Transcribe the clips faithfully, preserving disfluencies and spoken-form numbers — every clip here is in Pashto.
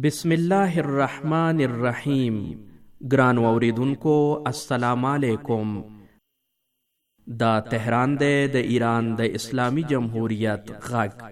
بسم الله الرحمن الرحیم. ګرانو اوریدونکو السلام علیکم. دا تهران دی د ایران د اسلامی جمهوریت غږ.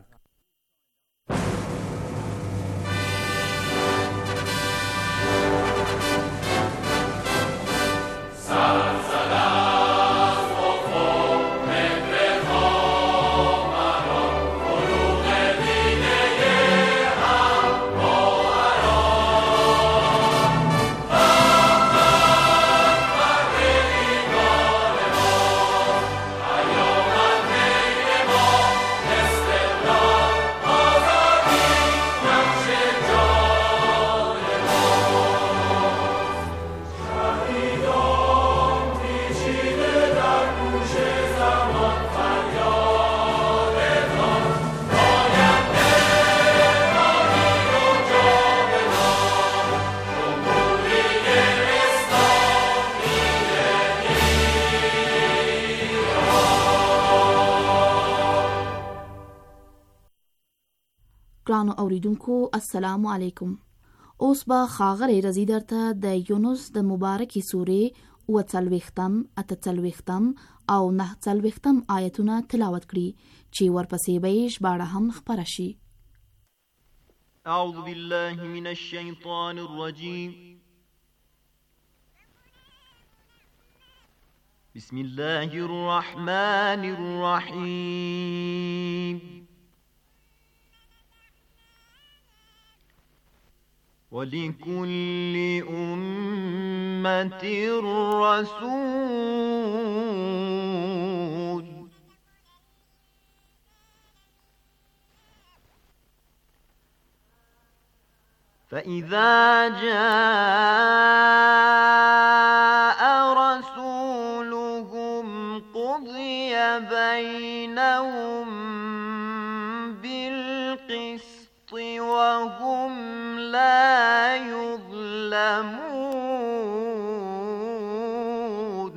ګرانو اوریدونکو السلام علیکم. اوس به ښاغلی رضی درته د یونس د مبارکې سورې اووه څلوېښتم، اته څلوېښتم او نهه څلوېښتم آیتونه تلاوت کړي چې ورپسې به یې ژباړه هم خپره شي. اعوذ بالله من الشیطان الرجیم. بسم الله الرحمن الرحیم. وَلِكُلِّ أُمَّةٍ رَّسُولٌ فَإِذَا جَاءَ رَسُولُهُمْ قُضِيَ بَيْنَهُم بِالْقِسْطِ وَهُمْ لا يظلمون.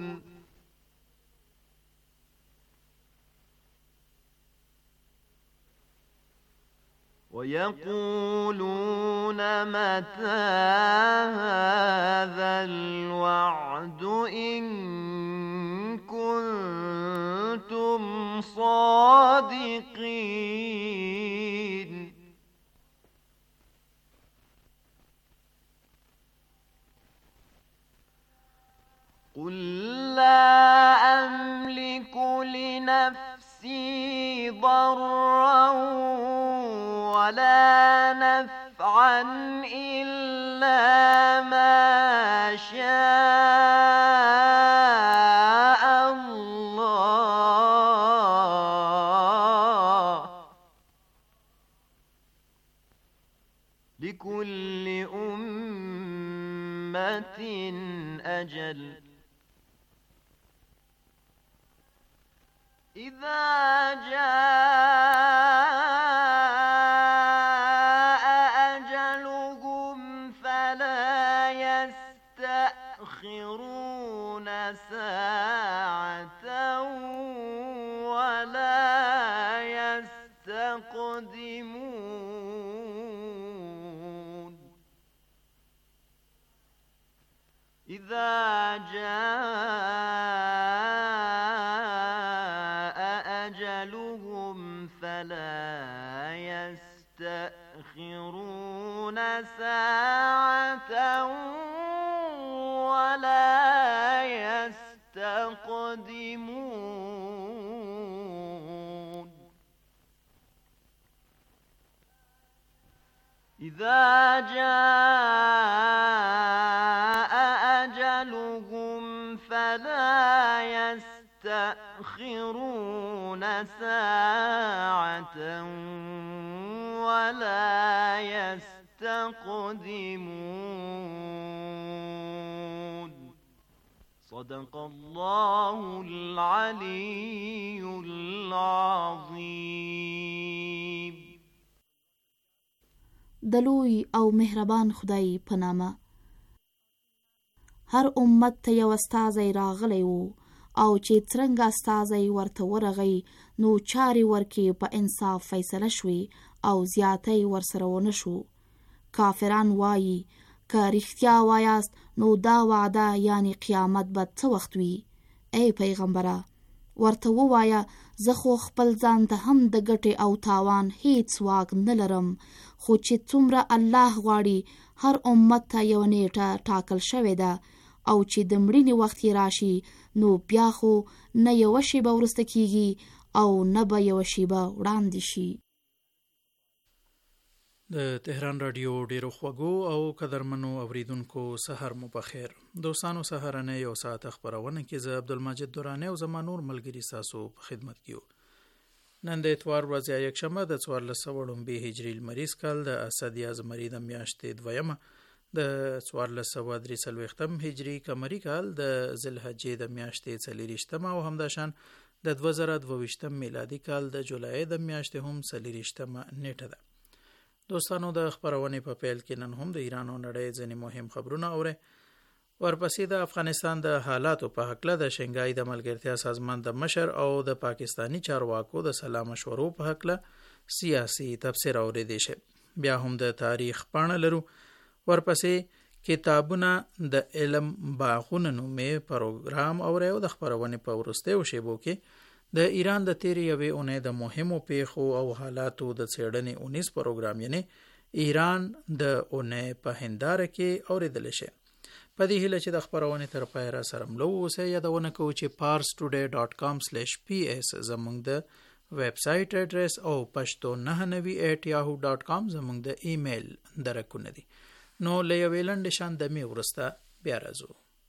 ويقولون متى هذا الوعد إن كنتم صادقين. قل لا أملك لنفسي ضرا ولا نفعا إلا ما شاء الله. لكل أمة أجل. إذا جاء أجلهم فلا يستأخرون ساعة ولا يستقدمون. إذا جاء أجلهم فلا يستأخرون ساعة ولا يستقدمون. إذا جاء أجلهم فلا يستأخرون ساعة ولا يستقدمون. صدق الله العلي العظيم. د لوی او مهربان خدای په نامه. هر امت ته یو استازی راغلی و او چې څرنګه استازی ورته ورغی نو چارې ورکې په انصاف فیصله شوې او زیاتی ورسره ونه شو. کافران وایي که رښتیا وایاست نو دا وعده یعنی قیامت به څه وخت وي؟ ای پیغمبره ورته ووایه زه خو خپل ځان ته هم د ګټې او تاوان هیڅ واک نه لرم، خو چې څومره الله غواړي هر امت ته یو نیټه ټاکل شوې ده او چې د مړینې وخت یې راشي نو بیا خو نه یوه شیبه وروسته کیږي او نه به یوه شیبه وړاندې شي. د تهران رادیو ډیرو خوږو او قدرمنو اوریدونکو سحر مو بخیر. دوستانو سحرنه یو ساعت خبرونه کې زه عبدالمجید دورانی او زما نور ملګری تاسو په خدمت کې یو. نن د اتوار ورځ یکشنبه د څوارلس سوه لومبي هجري لمریز کال د اسد یا زمری د میاشتې دویمه د څوارلس سوه درې څلوېښتم هجري قمري کال د ذوالحجې د میاشتې څلېرویشتمه او همداشان د دوه زره دوه ویشتم میلادي کال د جولای د میاشتې هم څلېرویشتمه نیټه ده. دوستانو د خبرونې په پیل کې نن هم د ایران او نړۍ ځینې مهم خبرونه اورئ. ورپسې د افغانستان د حالاتو په هکله د شنګای د ملګرتیا سازمان د مشر او د پاکستانی چارواکو د سلا مشورو په هکله سیاسي تفسیر اورېدی شي. بیا هم د تاریخ پاڼه لرو. ورپسې کتابونه د علم باغونه نومې پروګرام اورئ او د خبرونې په وروستیو شیبو کې د ایران د تیرې یوې اونۍ د مهمو پیښو او حالاتو د څېړنې اونیز پروګرام یعنی ایران د اونۍ په هنداره کې اورېدل شي. په دې هیله چې د خبرونې تر پایه را سره ملو اوسئ. یادونه کوو چې پارس ټوډے ډاټ کام سلیش پی ایس زموږ د ویب سایټ اډرس او پښتو نهه نوي ایټ یاهو ډاټ کام زموږ د ایمیل درکونه دي. نو له یوې لنډې شاندمې وروسته بیا راځو.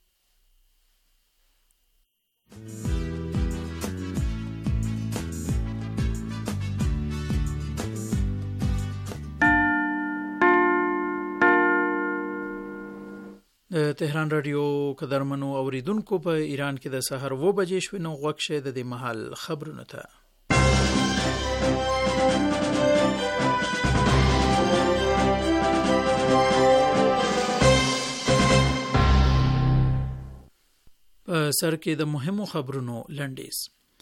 تهران رادیو قدرمنو اوریدونکو په ایران کې د سحر و بجې شوې نو غوږ شئ د دې مهال خبرونو ته. په سر کې د مهمو خبرونو لنډیز.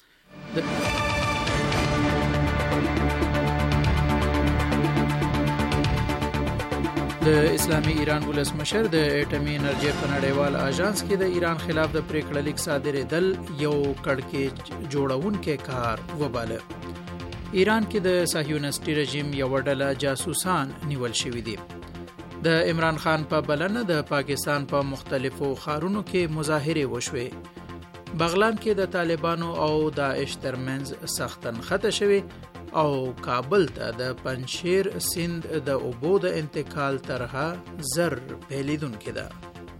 د اسلامي ایران ولسمشر د اټومي انرژي په نړیوال آژانس کې د ایران خلاف د پریکړه لیک صادرېدل یو کړکېچ جوړونکی کار وباله. ایران کې د صهیونیستي رژیم یو ډله جاسوسان نیول شوي دي. د عمران خان په بلنه د پاکستان په مختلفو ښارونو کې مظاهرې وشوې. بغلان کې د طالبانو او داعش ترمنځ سخت نښته شوې او کابل ته د پنشیر سیند د اوبو د انتقال طرحه زر پیلیدونکې ده.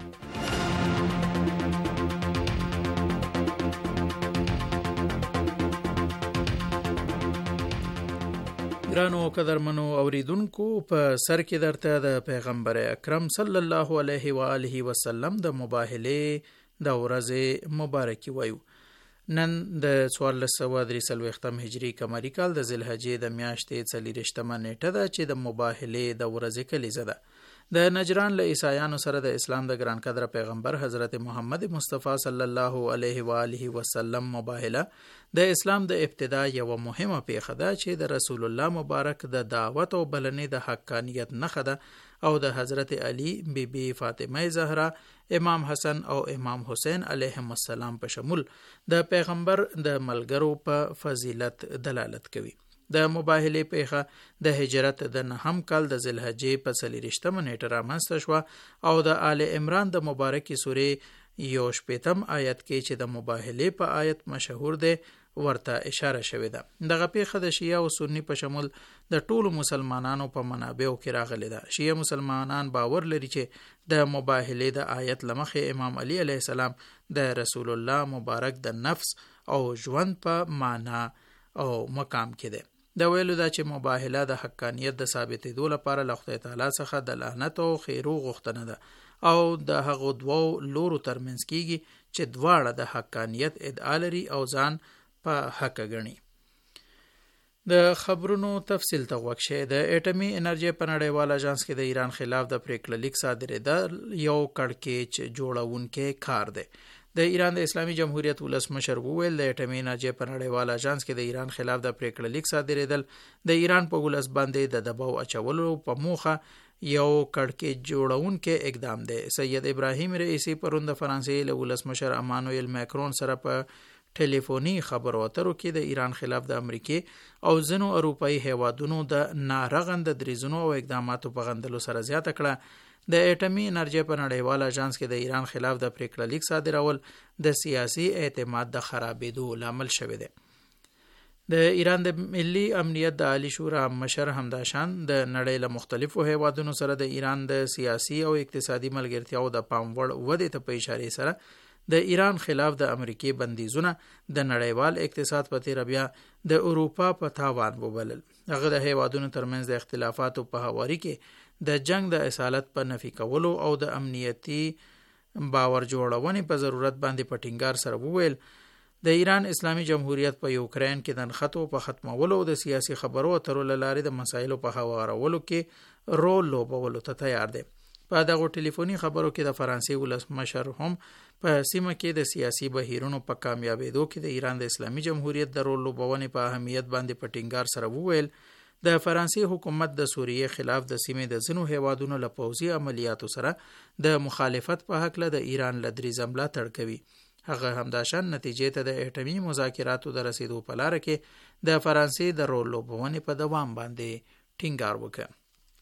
ګرانو قدرمنو اوریدونکو په سر کې درته د پیغمبر اکرم صلی الله علیه و آله وسلم د مباهله د ورځې مبارکي وایو. نن د څوارلس سوه درې څلوېښتم هجري قمري کال د ذوالحجې د میاشتې څلېرویشتمه نیټه ده چې د مباهلې د ورځې کلیزه ده. د نجران له عیسایانو سره د اسلام د ګران قدر پیغمبر حضرت محمد مصطفی صلی الله علیه و آله وسلم مباهله د اسلام د ابتدا یو مهمه پیښه ده چې د رسول الله مبارک د دعوت او بلنې د حقانیت نښه ده او د حضرت علی بی بی فاطمه زهرا، امام حسن او امام حسین علیهم السلام په شمول د پیغمبر د ملګرو په فضیلت دلالت کوي. د مباهلې پیښه د هجرت د نهم کال د ذوالحجې په څلېرویشتمه نیټه رامنځته شوه او د آل عمران د مبارکې سورې یو شپېتم آیت کې چې د مباهلې په آیت مشهور دی ورته اشاره شوې ده. دغه پیښه د شیعه او سنی په شمول د ټولو مسلمانانو په منابعو کې راغلې ده. شیعه مسلمانان باور لري چې د مباهلې د آیت لمخې امام علی علیه السلام د رسول الله مبارک د نفس او ژوند په معنا او مقام کې ده. د ویلو دا چې مباهله د حقانیت د ثابتېدو لپاره له خدای تعالی څخه د لعنت او خیرو غوښتنه ده او د هغو دوو لورو ترمنځ کیږي چې دواړه د حقانیت ادعا لري او ځان په حق ګڼي. د خبرونو تفصیل ته غوږ شئ. د اټومي انرژي په نړیوال آژانس کې د ایران خلاف د پریکړه لیک صادرېدل یو کړکېچ جوړونکی کار دی. د ایران د اسلامي جمهوریت ولسمشر وویل د اټومي انرژي په نړیوال آژانس کې د ایران خلاف د پریکړه لیک صادرېدل د ایران په ولس باندې د دباو اچولو په موخه یو کړکېچ جوړونکی اقدام دی. سید ابراهیم رئیسی پرون د فرانسې له ولسمشر امانوئل ماکرون سره په ټلیفوني خبرو اترو کې د ایران خلاف د امریکای او ځینو اروپایي هیوادونو د نارغند دریزونو او اقداماتو په غندلو سره زیاته کړه د اټومي انرژي په نړیوال اژانس کې د ایران خلاف د پریکړه لیک صادرول د سیاسي اعتماد د خرابېدو لامل شوی دی. د ایران د ملي امنیت د عالی شورا مشر همداشان د نړۍ له مختلفو هیوادونو سره د ایران د سیاسي او اقتصادي ملګرتیاو د پام وړ ودې ته په اشاره سره د ایران خلاف د امریکای بندیزونه د نړیوال اقتصاد په تیر بیا د اروپا په تاوان وبلل. هغه د هیوادونو ترمنځ د اختلافاتو په هواري کې د جنگ د اصالت په نفي کولو او د امنیتي باور جوړونې په ضرورت باندې په ټینګار سره وویل د ایران اسلامي جمهوریت په یوکرين کې د نښتو په ختمولو او د سیاسي خبرو اترو لارې د مسایلو په هوارولو کې رول لوبولو ته تیار دی. په دغه ټلیفوني خبرو کې د فرانسې ولسمشر هم په سیمه کې د سیاسي بهیرونو په کامیابېدو کې د ایران د اسلامي جمهوریت د رول لوبونې په اهمیت باندې په ټینګار سره وویل د فرانسې حکومت د سوریې خلاف د سیمې د ځینو هیوادونو له پوځي عملیاتو سره د مخالفت په حق له د ایران له دریځ ملاتړ کوي. هغه همداشان نتیجې ته د اټومي مذاکراتو د رسیدو په لار کې د فرانسې د رول لوبونې په دوام باندې ټینګار وکړ.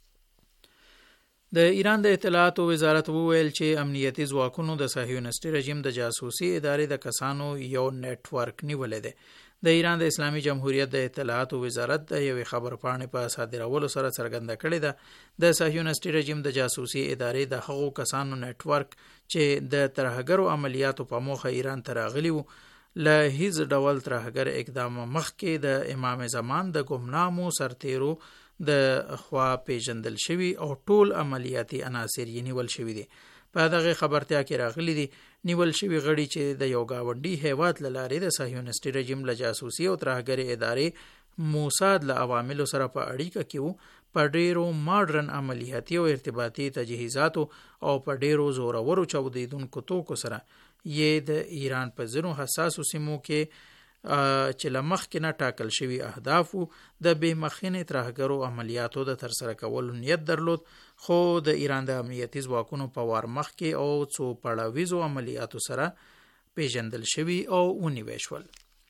د ایران د اطلاعاتو وزارت وویل چې امنیتي ځواکونو د صهیونیستي رژیم د جاسوسي ادارې د کسانو یو نیټ ورک نیولې ده. د ایران د اسلامي جمهوریت د اطلاعاتو وزارت د یوې خبرپاڼې په صادرولو سره څرګنده کړې ده د صهیونیستي رژیم د جاسوسي ادارې د هغو کسانو نیټ ورک چې د ترهګرو عملیاتو په موخه ایران ته راغلي وو له هیڅ ډول ترهګر اقدام مخکې د امام زمان د ګمنامو سرتیرو د خوا پیژندل شوی او ټول عملیاتي عناصر یې نیول شوی دي. په دغه خبرتیا کې راغلي دي نیول شوی غړي چې د یو گاونډي هیواد لارې د صهیونیستي رژیم له جاسوسي او ترهګري ادارې موساد له عواملو سره په اړیکه کې وو په ډیرو ماډرن عملیاتي او ارتباطي تجهیزاتو او په ډیرو زورورو چاودیدونکو توکو سره یې د ایران په ځینو حساسو سیمو کې چې لمخ کې نه ټاکل شوی اهدافو د بې مخینې ترهګرو عملیاتو د ترسره کولو نیت درلود، خو د ایران د امنیتي ځواکونو په وار مخ کې او څو پړاویزو عملیاتو سره پیژندل شوی او ونیول شول.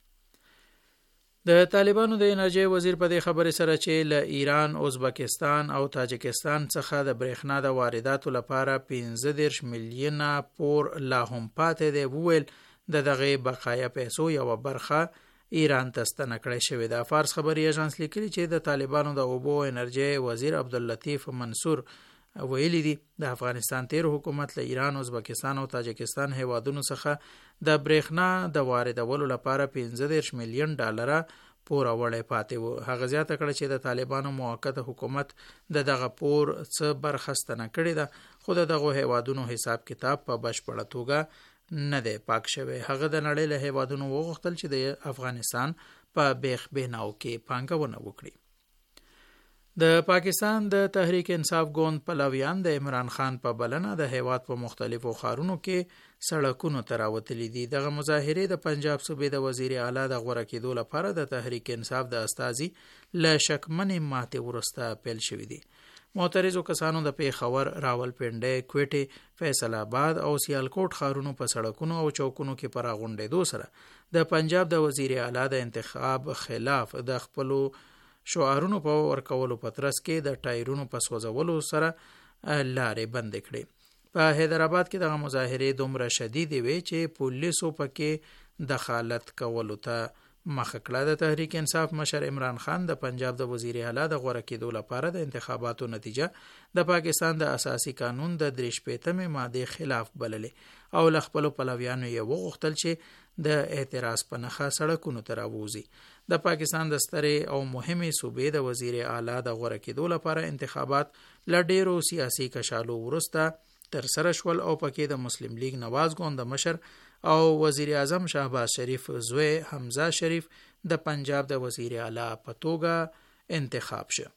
د طالبانو د انرژي وزیر په دې خبرې سره چې له ایران، ازبکستان او تاجکستان څخه د برېښنا د وارداتو لپاره پنځه دېرش میلیونه پور لا هم پاتې دی، وویل د دغه بقایا پیسو یو برخه ایران ته ستنه کړې شوې ده. فارس خبري اژانس لیکلي چې د طالبانو د اوبو انرژي وزیر عبداللطیف منصور ویلي دي د افغانستان تیر حکومت له ایران، ازبکستان او تاجکستان هیوادونو څخه د برېښنا د واردولو لپاره پنځه دېرش میلیون ډالره پور وړې پاتې وو. هغه زیاته کړه چې د طالبانو موقته حکومت د دغه پور څه برخه ستنه کړې ده، خو د دغه هیوادونو حساب کتاب په بشپړه توګه نه دی پاک شوی. هغه د نړۍ له هیوادونو وغوښتل چې د افغانستان په بیخ بیناو کې پانګونه وکړي. د پاکستان د تحریک انصاف ګوند پلویان د عمران خان په بلنه د هیواد په مختلفو ښارونو کې سړکونو ته راوتلي دي. دغه مظاهرې د پنجاب صوبې د وزیر اعلی د غوره کېدو لپاره د تحریک انصاف د استازي له شکمنې ماتې وروسته پیل شوي دي. معترضو کسانو د پیښور، راولپنډۍ، کوټې، فیصل آباد او سیالکوټ ښارونو په سړکونو او چوکونو کې پر غونډېدو سره د پنجاب د وزیر اعلی د انتخاب خلاف د خپلو شعارونو په ورکولو په ترڅ کې د ټایرونو په سوځولو سره لارې بندې کړې. په حیدرآباد کې دغه مظاهرې دومره شدیدې وې چې پولیسو پکې دخالت کولو ته مخه کړه. د تحریک انصاف مشر عمران خان د پنجاب د وزیر اعلی د غوره کېدو لپاره د انتخاباتو نتیجه د پاکستان د اساسي قانون د درې شپېتمې مادې خلاف بللې او له خپلو پلویانو یې وغوښتل چې د اعتراض په نښه سړکونو ته راووځي. د پاکستان د سترې او مهمې صوبې د وزیر اعلی د غوره کېدو لپاره انتخابات له ډېرو سیاسي کشالو وروسته ترسره شول او پکې د مسلم لیگ نواز ګوند مشر او وزیر اعظم شهباز شریف زوی حمزه شریف د پنجاب د وزیر اعلی په توګه انتخاب شه.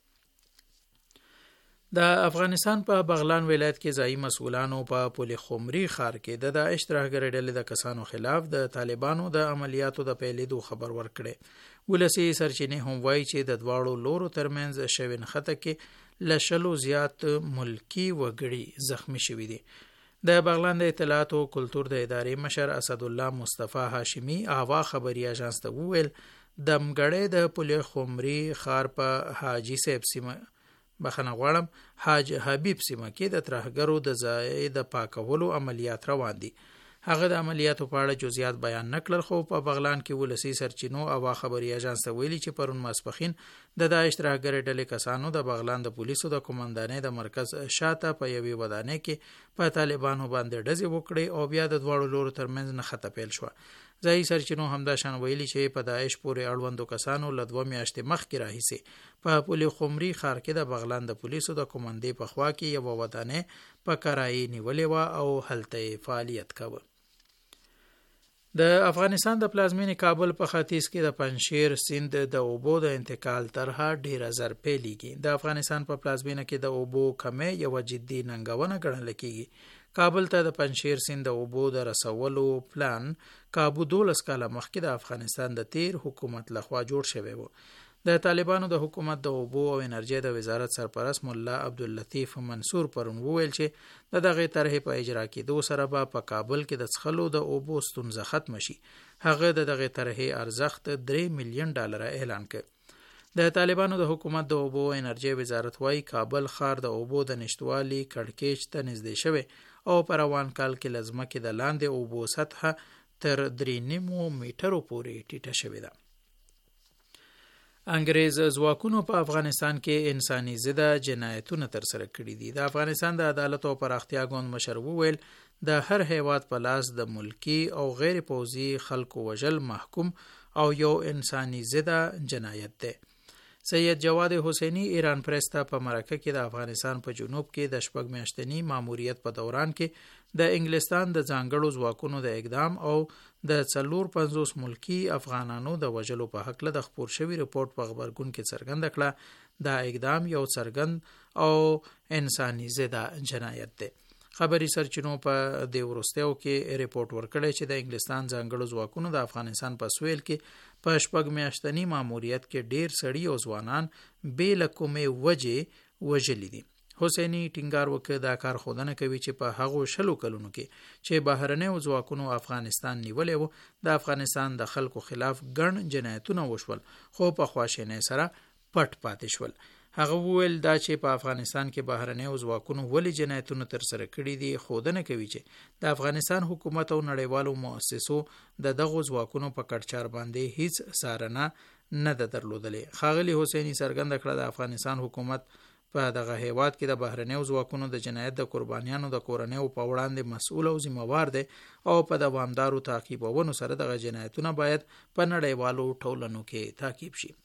د افغانستان په بغلان ولایت کې ځایي مسؤلانو په پل خمري ښار کې د داعش ترهګرۍ ډلې د کسانو خلاف د طالبانو د عملیاتو د پیلېدو خبر ورکړی. ولسي سرچینې هم وایي چې د دواړو لورو ترمنځ شوې نښته کې له شلو زیات ملکی وګړي زخمی شوي دي. د بغلان د اطلاعات او کلتور د ادارې مشر اسد الله مصطفی هاشمی اوا خبري اژانس ته وویل د مګړې د پولې خمري خار په حاجی صاحب سیمه بخنه غواړم حاج حبیب سیمه کې د ترهګرو د ځای د پاکولو عملیات روان دي. هغه د عملیاتو په اړه جزئیات بیان نکړل، خو په بغلان کې ولسی سرچینو او خبري اژانس ته ویلي چې پرون ماسپخین د داعش ترهګر ډلې کسانو د بغلان د پولیسو د قومندانۍ د مرکز شاته په یوې ودانۍ کې په طالبانو باندې ډزې وکړې او بیا د دواړو لورو ترمنځ نښته پیل شوه. ځایي سرچینو همدا شان ویلي چې په داعش پورې اړوندو کسانو له دوه میاشتې مخکې راهیسې په پولې خمري ښار کې د بغلان د پولیسو د قومندې په خوا کې یوه ودانۍ په کرایې نیولې وه او هلته یې فعالیت کاوه. د افغانستان د پلازمینې کابل په ختیځ کې د پنجشیر سیند د اوبو د انتقال طرحه ډیره زر پیلیږي. د افغانستان په پلازمینه کې د اوبو کمی یوه جدي ننګونه ګڼل کیږي. کابل ته د پنجشیر سیند د اوبو د رسولو پلان کابو دولس کاله مخکې د افغانستان د تیر حکومت لخوا جوړ شوی و. د طالبانو د حکومت د اوبو او انرژي د وزارت سرپرست مولا عبداللطیف منصور پرون وویل چې د دغه طرحې په اجرا کېدو سره به په کابل کې د څښلو د اوبو ستونزه ختم شي. هغه د دغه طرحې ارزښت درې میلیون ډالر اعلان کړ. د طالبانو د حکومت د اوبو او انرژي وزارت وايي کابل ښار د اوبو د نشټوالي کړکېچ ته نږدې شوی او په روان کال کې له ځمکې د لاندې اوبو سطحه تر درې نیمو میټرو پورې ټیټه شوې ده. انګریز ځواکونو په افغانستان کې انساني ضده جنایتونه ترسره کړي دي. د افغانستان د عدالت او پراختیا ګوند مشر وویل د هر هیواد په لاس د ملکی او غیر پوځي خلکو وژل محکوم او یو انساني ضده جنایت دی. سید جواد حسینی ایران پریس ته په مرکه کې د افغانستان په جنوب کې د شپږ میاشتني ماموریت په دوران کې د انګلستان د ځانګړو ځواکونو د اقدام او د څلور پنځوس ملکی افغانانو د وژلو په حق له د خپور شوی رپورټ په خبرګون کې څرګنده کړه دا اقدام یو څرګند او انساني ضده جنایت دی. خبري سرچینو په د ورستیو کې ریپورت ورکړی چې د انګلستان ځانګړو ځواکونو د افغانستان په سویل کې په شپږ میاشتني ماموریت کې ډیر سړي او ځوانان بې له کومې وجې وژلي دي. حسینی ټینګار وکړ دا کار ښودنه کوي چې په هغو شلو کلونو کې چې بهرنیو ځواکونو افغانستان نیولی و د افغانستان د خلکو خلاف ګڼ جنایتونه وشول خو په خواشینۍ سره پټ پاتې شول. هغه وویل دا چې په افغانستان کې بهرنیو ځواکونو ولې جنایتونه ترسره کړي دي ښودنه کوي چې د افغانستان حکومت او نړیوالو مؤسسو د دغو ځواکونو په کړچار باندې هیڅ څارنه نه ده درلودلې. ښاغلي حسینی څرګنده کړه د افغانستان حکومت په دغه هیواد کې د بهرنیو ځواکونو د جنایت د قربانیانو د کورنیو په وړاندې مسؤل او ذمہوار دی او په دوامدارو تعقیبونو سره دغه جنایتونه باید په نړیوالو ټولنو کې تعقیب شي.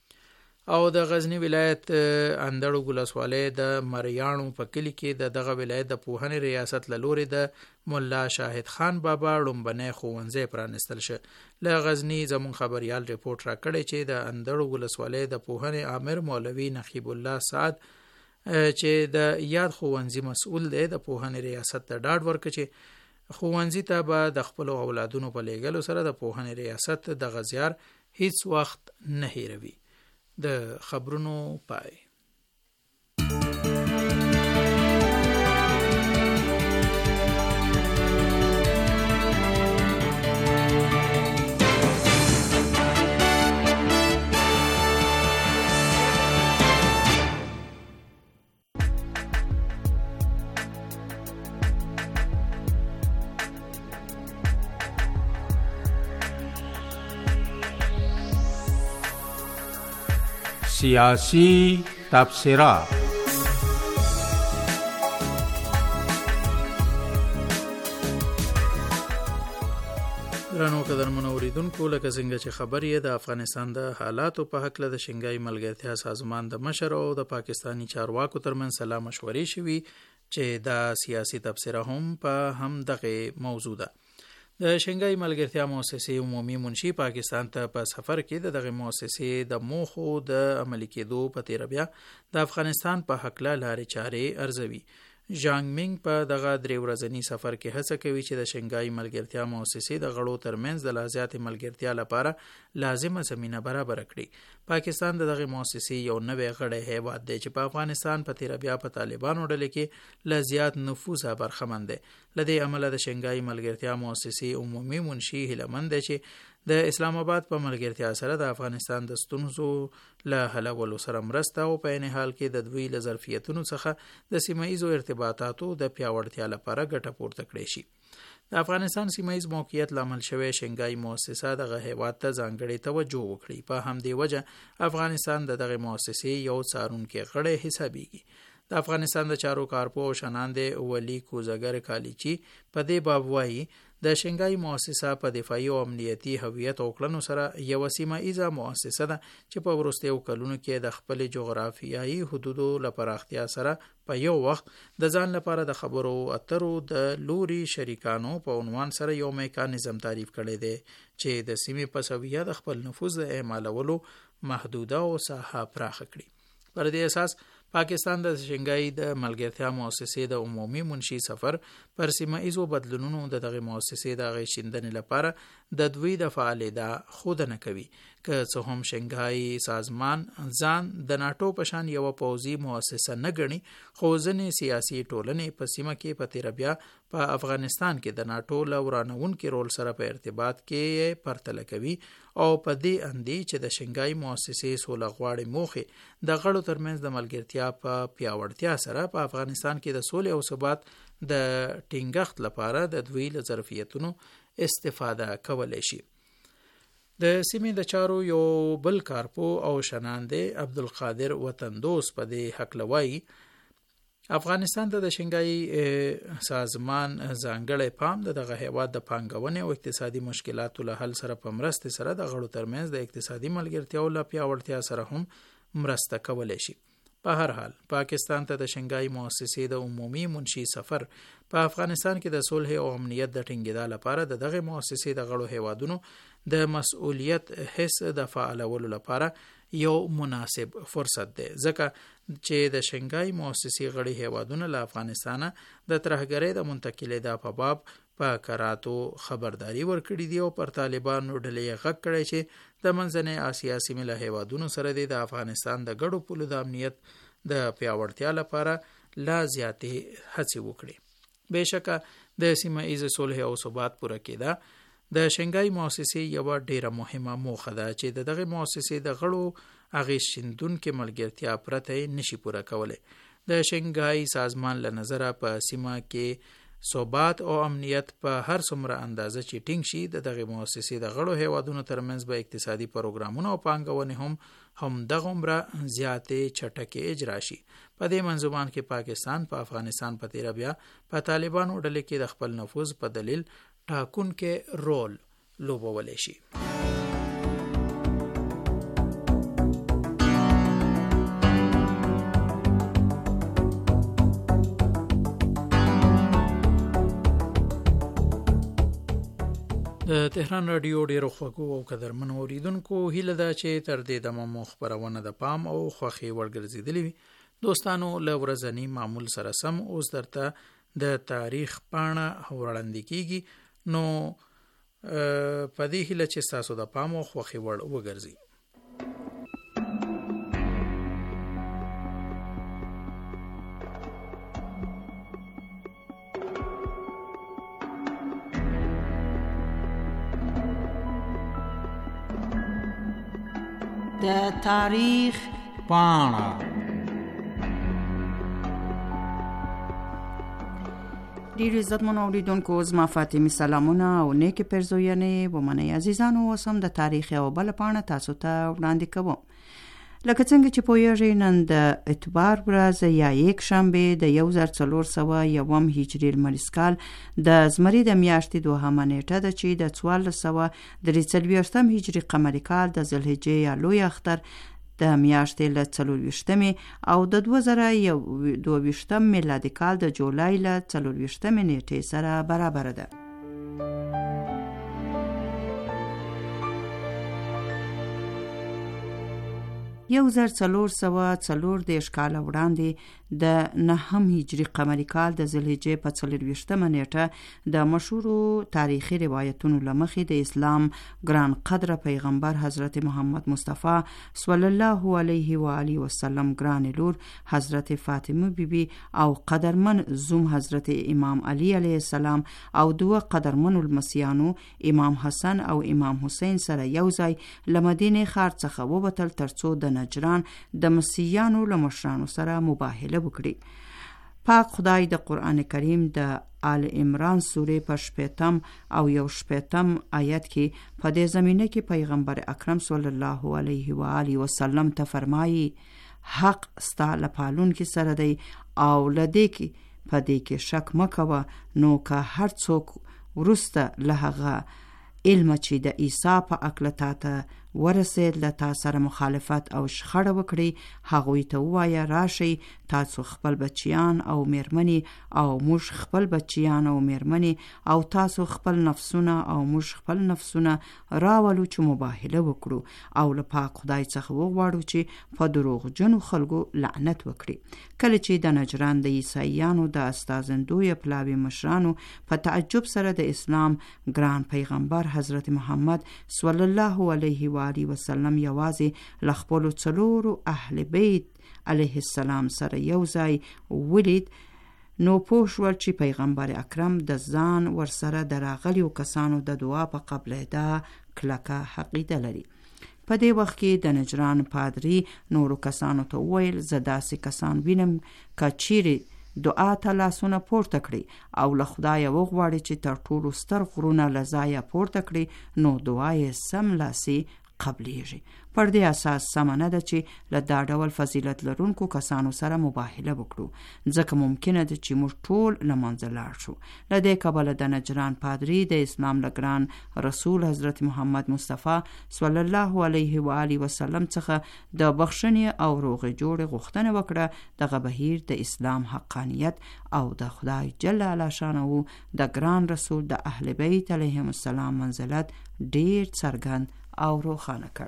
او د غزنی ولایت اندړو ولسوالۍ د مریانو په کلی کې د دغه ولایت د پوهنې ریاست له لوري د مولا شاهد خان بابا لومبنی ښوونځی پرانستل شه. له غزنی زمون خبريال ریپورت راکړی چې د اندړو ولسوالۍ د پوهنې عامر مولوي نقیب الله سعد چې د یاد ښوونځي مسؤل دی د پوهنې ریاست ته ډاډ ورکړ چې ښوونځي ته به د خپلو اولادونو په لیږلو سره د پوهنې ریاست د غزیار هیڅ وخت نه هیروي. د خبرونو پای. سیاسی تبصرات. درنو قدرمنو اوریدونکو لکه څنګه چې خبر یې د افغانستان د حالاتو په حق له د شنګای ملګرتیا سازمان د مشر او د پاکستانی چارواکو ترمن سلا مشورې شوي چې د سیاسی تبصره هم په هم دغه موضوع ده. د شنګای ملګرتیا مؤسسې عمومي منشي پاکستان ته په سفر کې د دغه مؤسسې د موخو د عملي کېدو په تیر بیا د افغانستان په حق له لارې چارې ارزوي. ژانګ مینګ په دغه درې ورځني سفر کې هڅه کوي چې د شنګای ملګرتیا مؤسسې د غړو ترمنځ د لا زیاتې ملګرتیا لپاره لازمه زمینه برابر کړي. پاکستان د دغه مؤسسې یو نوی غړی هیواد دی چې په افغانستان په تیر بیا په طالبانو ډلې کې لا زیات نفوذ برخمن دی. لدې عمله د شنګای ملګرتیا مؤسسې عمومي منشي هیلمن دی چې د اسلام آباد په ملګرتیا سره د افغانستان د ستونزو له حلولو سره مرسته او په عین حال کې د دوی له ظرفیتونو څخه د سیمه ایزو ارتباطاتو د پیاوړتیا لپاره ګټه پورته کړی شي. د افغانستان سیمه ایز موقعیت لامل شوی شنګای مؤسسه دغه هیواد ته ځانګړې توجه وکړي. په همدې وجه افغانستان د دغه مؤسسې یو څارونکی غړی حسابیږي. د افغانستان د چارو کارپو شناندې ولی کوزګر کالیچی په دې باب وایي د شنګای مؤسسه په دفاعي او امنیتي هویت او کړنو سره یو سیمه ایزه مؤسسه ده چې په وروستیو کلونو کې د خپل جغرافیایي حدودو لپاره اختیار سره په یو وخت د ځان لپاره د خبرو اترو د لوري شریکانو په عنوان سره یو میکانیزم تعریف کړی دی چې د سیمې په سویه د خپل نفوذ د اعمالولو محدوده او ساحه پراخه کړي. پر دې اساس پاکستان د شنګای د ملګرتیا مؤسسې د عمومي منشي سفر پر سیمه ایزو بدلونونو د دغه مؤسسې د غي شیندنې لپاره د دوی د فعالیت خود نه کوي. که څه هم شنګای سازمان ځان د ناتو په شان یو پوځي مؤسسه نه ګڼي، خو ځینې سیاسي ټولنې په سیمه کې په تیر بیا په افغانستان کې د ناتو لورانونکو رول سره په ارتباط کې پرتله کوي او په دې اندي چې د شنګای مؤسسې سوله غواړي موخه د غړو ترمنځ د ملګرتیا په پیاوړتیا سره په افغانستان کې د سولې او ثبات د ټینګښت لپاره د دوی له ظرفیتونو استفاده کولای شي. د سیمې د چارو یو بل کارپو او شناندې عبدالقادر وطندوس په دې حق لوي افغانستان ته د شنګای سازمان ځانګړی پام د دغه هیواد د پانګونې او اقتصادي مشکلاتو له حل سره په مرسته سره د غړو ترمنځ د اقتصادي ملګرتیا او لا پیاوړتیا سره هم مرسته کولای شي. په هر حال پاکستان ته د شنګای مؤسسې د عمومي منشي سفر په افغانستان کې د صلح او امنیت د ټینګېدا لپاره د دغه مؤسسې د غړو هیوادونو د مسؤلیت حس د فعالولو لپاره یو مناسب فرصت دی، ځکه چې د شنګای مؤسسې غړي هیوادونه له افغانستانه د ترهګرۍ د منتقلېدا په باب په کراتو خبرداري ورکړي دي او پر طالبانو ډلې غږ کړی چې د منځنۍ اسیا سیمې له هیوادونو سره د افغانستان د ګډو پولو د امنیت د پیاوړتیا لپاره لا زیاتې هڅې وکړي. بهشکه د سیمه ایز صلح او ثبات پوره کېده د شنګای مؤسسې یو ډیره مهمه موخه ده چې د دغه مؤسسې د غړو اغیز شیندونکو ملګرتیا پرته نشي پوره کولای. د شنګای سازمان له نظره په سیمه کې ثبات او امنیت په هر څومره اندازه چې ټینګ شي د دغه مؤسسې د غړو هیوادونو ترمنځ به اقتصادي پروګرامونه او پانګونې هم هم دغه عمره زیاتې چټکې اجرا شي. په دې منظومان کې پاکستان په افغانستان په تیر بیا په طالبانو ډلې کې د خپل نفوذ په دلیل ټاکونکې رول لوبولی شي. د تهران رادیو ډیرو خوږو او قدرمنو اوریدونکو هیله ده چې تر دې دمه مو خپرونه د پام او خوښۍ وړ ګرځېدلې وي. دوستانو له ورځني معمول سره سم اوس درته د تاریخ پاڼه وړاندې کیږي، نو په دې هیله چې تاسو د پام او خوښۍ وړ وګرځي. د تاریخ پاڼه ډیر عزتمن اوریدونکو، زما فاطمه سلامونه او نیک پرزوینې و منی عزیزانو. وسم د تاریخ او بل پاڼه تاسو ته وړاندې کوم. لکه څنګه چې پوهیږئ نن د اتوار ورځ یا یک شنبه د یو زر څلور سوه یوم هجري لمریز کال د زمري د میاشتې دوهمه نیټه ده چې د څوارلس سوه درې څلوېښتم هجري قمري کال د ذوالحجې یا لوی اختر د میاشتې له څلورویشتمې او د دوه زره دوه ویشتم میلادي کال د جولای له څلورویشتمې نیټې سره برابر ده. یو زر څلور سوه څلور دېرش کاله وړاندې د نهم هجري قمري کال د ذوالحجې په څلرویشتمه نیټه د مشهورو تاریخي روایتونو له مخې د اسلام ګران قدره پیغمبر حضرت محمد مصطفی صلی الله علیه و آله وسلم ګرانې لور حضرت فاطمه بیبي او قدرمن زوم حضرت امام علی علیه السلام او دوه قدرمنو المسیانو امام حسن او امام حسین سره یو ځای له مدینې ښار څخه ووتل ترڅو د نجران د مسیحیانو له مشرانو سره مباهله وکړي. پاک خدای د قرآن کریم د آل عمران سورې په شپیتم او یو شپیتم آیت کې په دې زمینه کې پیغمبر اکرم صلی الله علیه و آله وسلم ته فرمایي حق ستا له پالونکي سره دی او له دې کې په دې کې شک مه کوه نو که هر څوک وروسته له هغه علم چې د عیسی په هکله تا ته ورسید له تا سره مخالفت او شخړه وکړي هغوی ته ووایه راشئ تاسو خپل بچیان او میرمنې او موږ خپل بچیان او میرمنې او تاسو خپل نفسونه او موږ خپل نفسونه راولو چې مباهله وکړو او له پاک خدای څخه وغواړو چې په دروغجنو خلکو لعنت وکړي. کله چې د نجران د عیسایانو د استازندوی پلاوي مشرانو په تعجب سره د اسلام ګران پیغمبر حضرت محمد صلی الله علیه و آله وسلم یوازې له خپلو څلورو اهل بیت علیه السلام سره یو ځای ولید نو پوه شول چې پیغمبر اکرم د ځان ورسره د راغلیو کسانو د دعا په قبلېدا کلکه عقیده لري. په دې وخت کې د نجران پادري نورو کسانو ته وویل زه داسې کسان وینم که چیرې دعا ته لاسونه پورته کړي او له خدایه وغواړي چې تر ټولو ستر غرونه له ځایه پورته کړي نو دعا یې سملاسي قبلیږي. پر دې اساس سمه نه ده چې له دا ډول فضیلت لرونکو کسانو سره مباهله وکړو ځکه ممکنه ده چې موږ ټول له منځه لاړ شو. له دې کبله د نجران پادري د اسلام له ګران رسول حضرت محمد مصطفی صلی الله علیه و آله وسلم څخه د بخښنې او روغې جوړې غوښتنه وکړه. دغه بهیر د اسلام حقانیت او د خدای جل علا شانه د ګران رسول د اهل بیت علیهم السلام منزلت ډیر څرګند او روښانه کړ.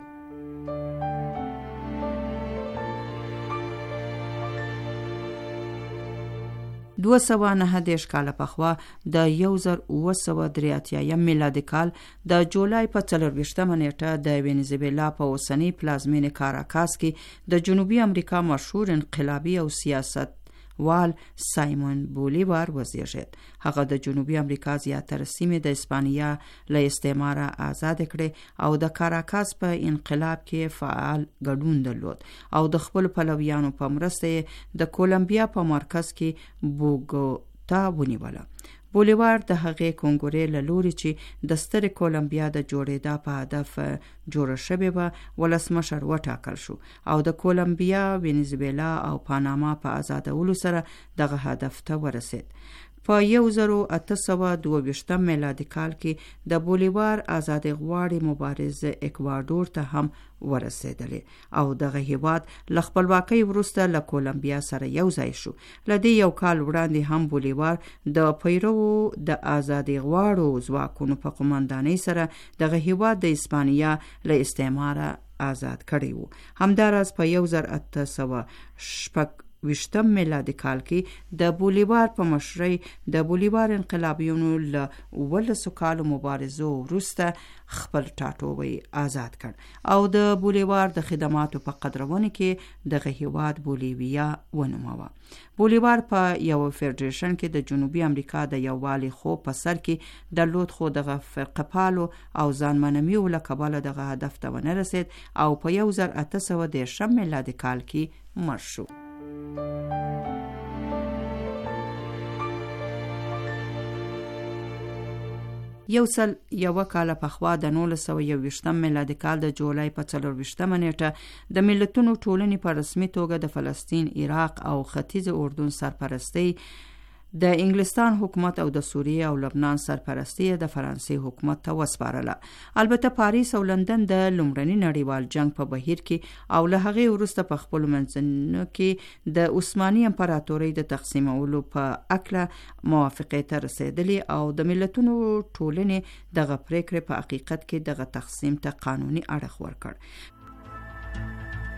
دوه سوه نهه دېرش کاله پخوا د یو زر اوه سوه درې اتیایم میلادي کال د جولای په څلرویشتمه نیټه د وینزویلا په اوسنۍ پلازمینې کاراکاس کې د جنوبي امریکا مشهور انقلابي او سیاست وال سایمون بولیوار وزیږید. هغه د جنوبي امریکا زیاتره سیمې د اسپانیا له استعماره آزاد کړې او د کاراکاس په انقلاب کې فعال ګډون درلود او د خپل پلویانو په مرسته د کولمبیا په مرکز کې بوګوتا ونیوله. بولیوار د هغې کنګورې له لوري چې د سترې کولمبیا د جوړېدا په هدف جوړه شوې وه ولسمشر وټاکل شو او د کولمبیا، وینزویلا او پاناما په آزادولو سره دغه هدف ته ورسید. په یو زر اته سوه دوه ویشتم میلادي کال کې د بولیوار آزادي غواړي مبارز اکوادور ته هم ورسېدلې او دغه هیواد له خپلواکۍ وروسته له کولمبیا سره یو ځای شو. له دې یو کال وړاندې هم بولیوار د پیرو د آزادي غواړو ځواکونو په قومندانۍ سره دغه هیواد د اسپانیا له استعماره آزاد کړی وو. همداراز په یو زر اته سوه شپږ ویشتم میلادي کال کې د بولیوار په مشرۍ د بولیوار انقلابیونو له ولسو کالو مبارزو وروسته خپل ټاټوبی آزاد کړ او د بولیوار د خدماتو په قدرونه کې دغه هیواد بولیویا ونوموه. بولیوار په یو فدریشن کې د جنوبي امریکا د یووالي خوب په سر کې درلود خو دغه فرقه پالو او ځانمنمیو له کبله دغه هدف ته ونه رسید او په یو زر اته سوه دېرشم میلادي کال کې مړ شو. یو سل یوه کاله پخوا د نولس سوه یو ویشتم میلادي کال د جولای په څلرویشتمه نیټه د ملتونو ټولنې په رسمي توګه د فلسطین، عراق او ختیځ اردن سرپرستی، د انګلستان حکومت او د سوریه او لبنان سرپرستی د فرانسې حکومت ته وسپارله. البته پاریس او لندن د لومړني نړیوال جنگ په بهیر کې او له هغې وروسته په خپلو منځونو کې د عثماني امپراتورۍ د تقسیمولو په هکله موافقې ته رسېدلي او د ملتونو ټولنې دغه پریکړې په حقیقت کې دغه تقسیم ته قانوني اړخ ورکړ.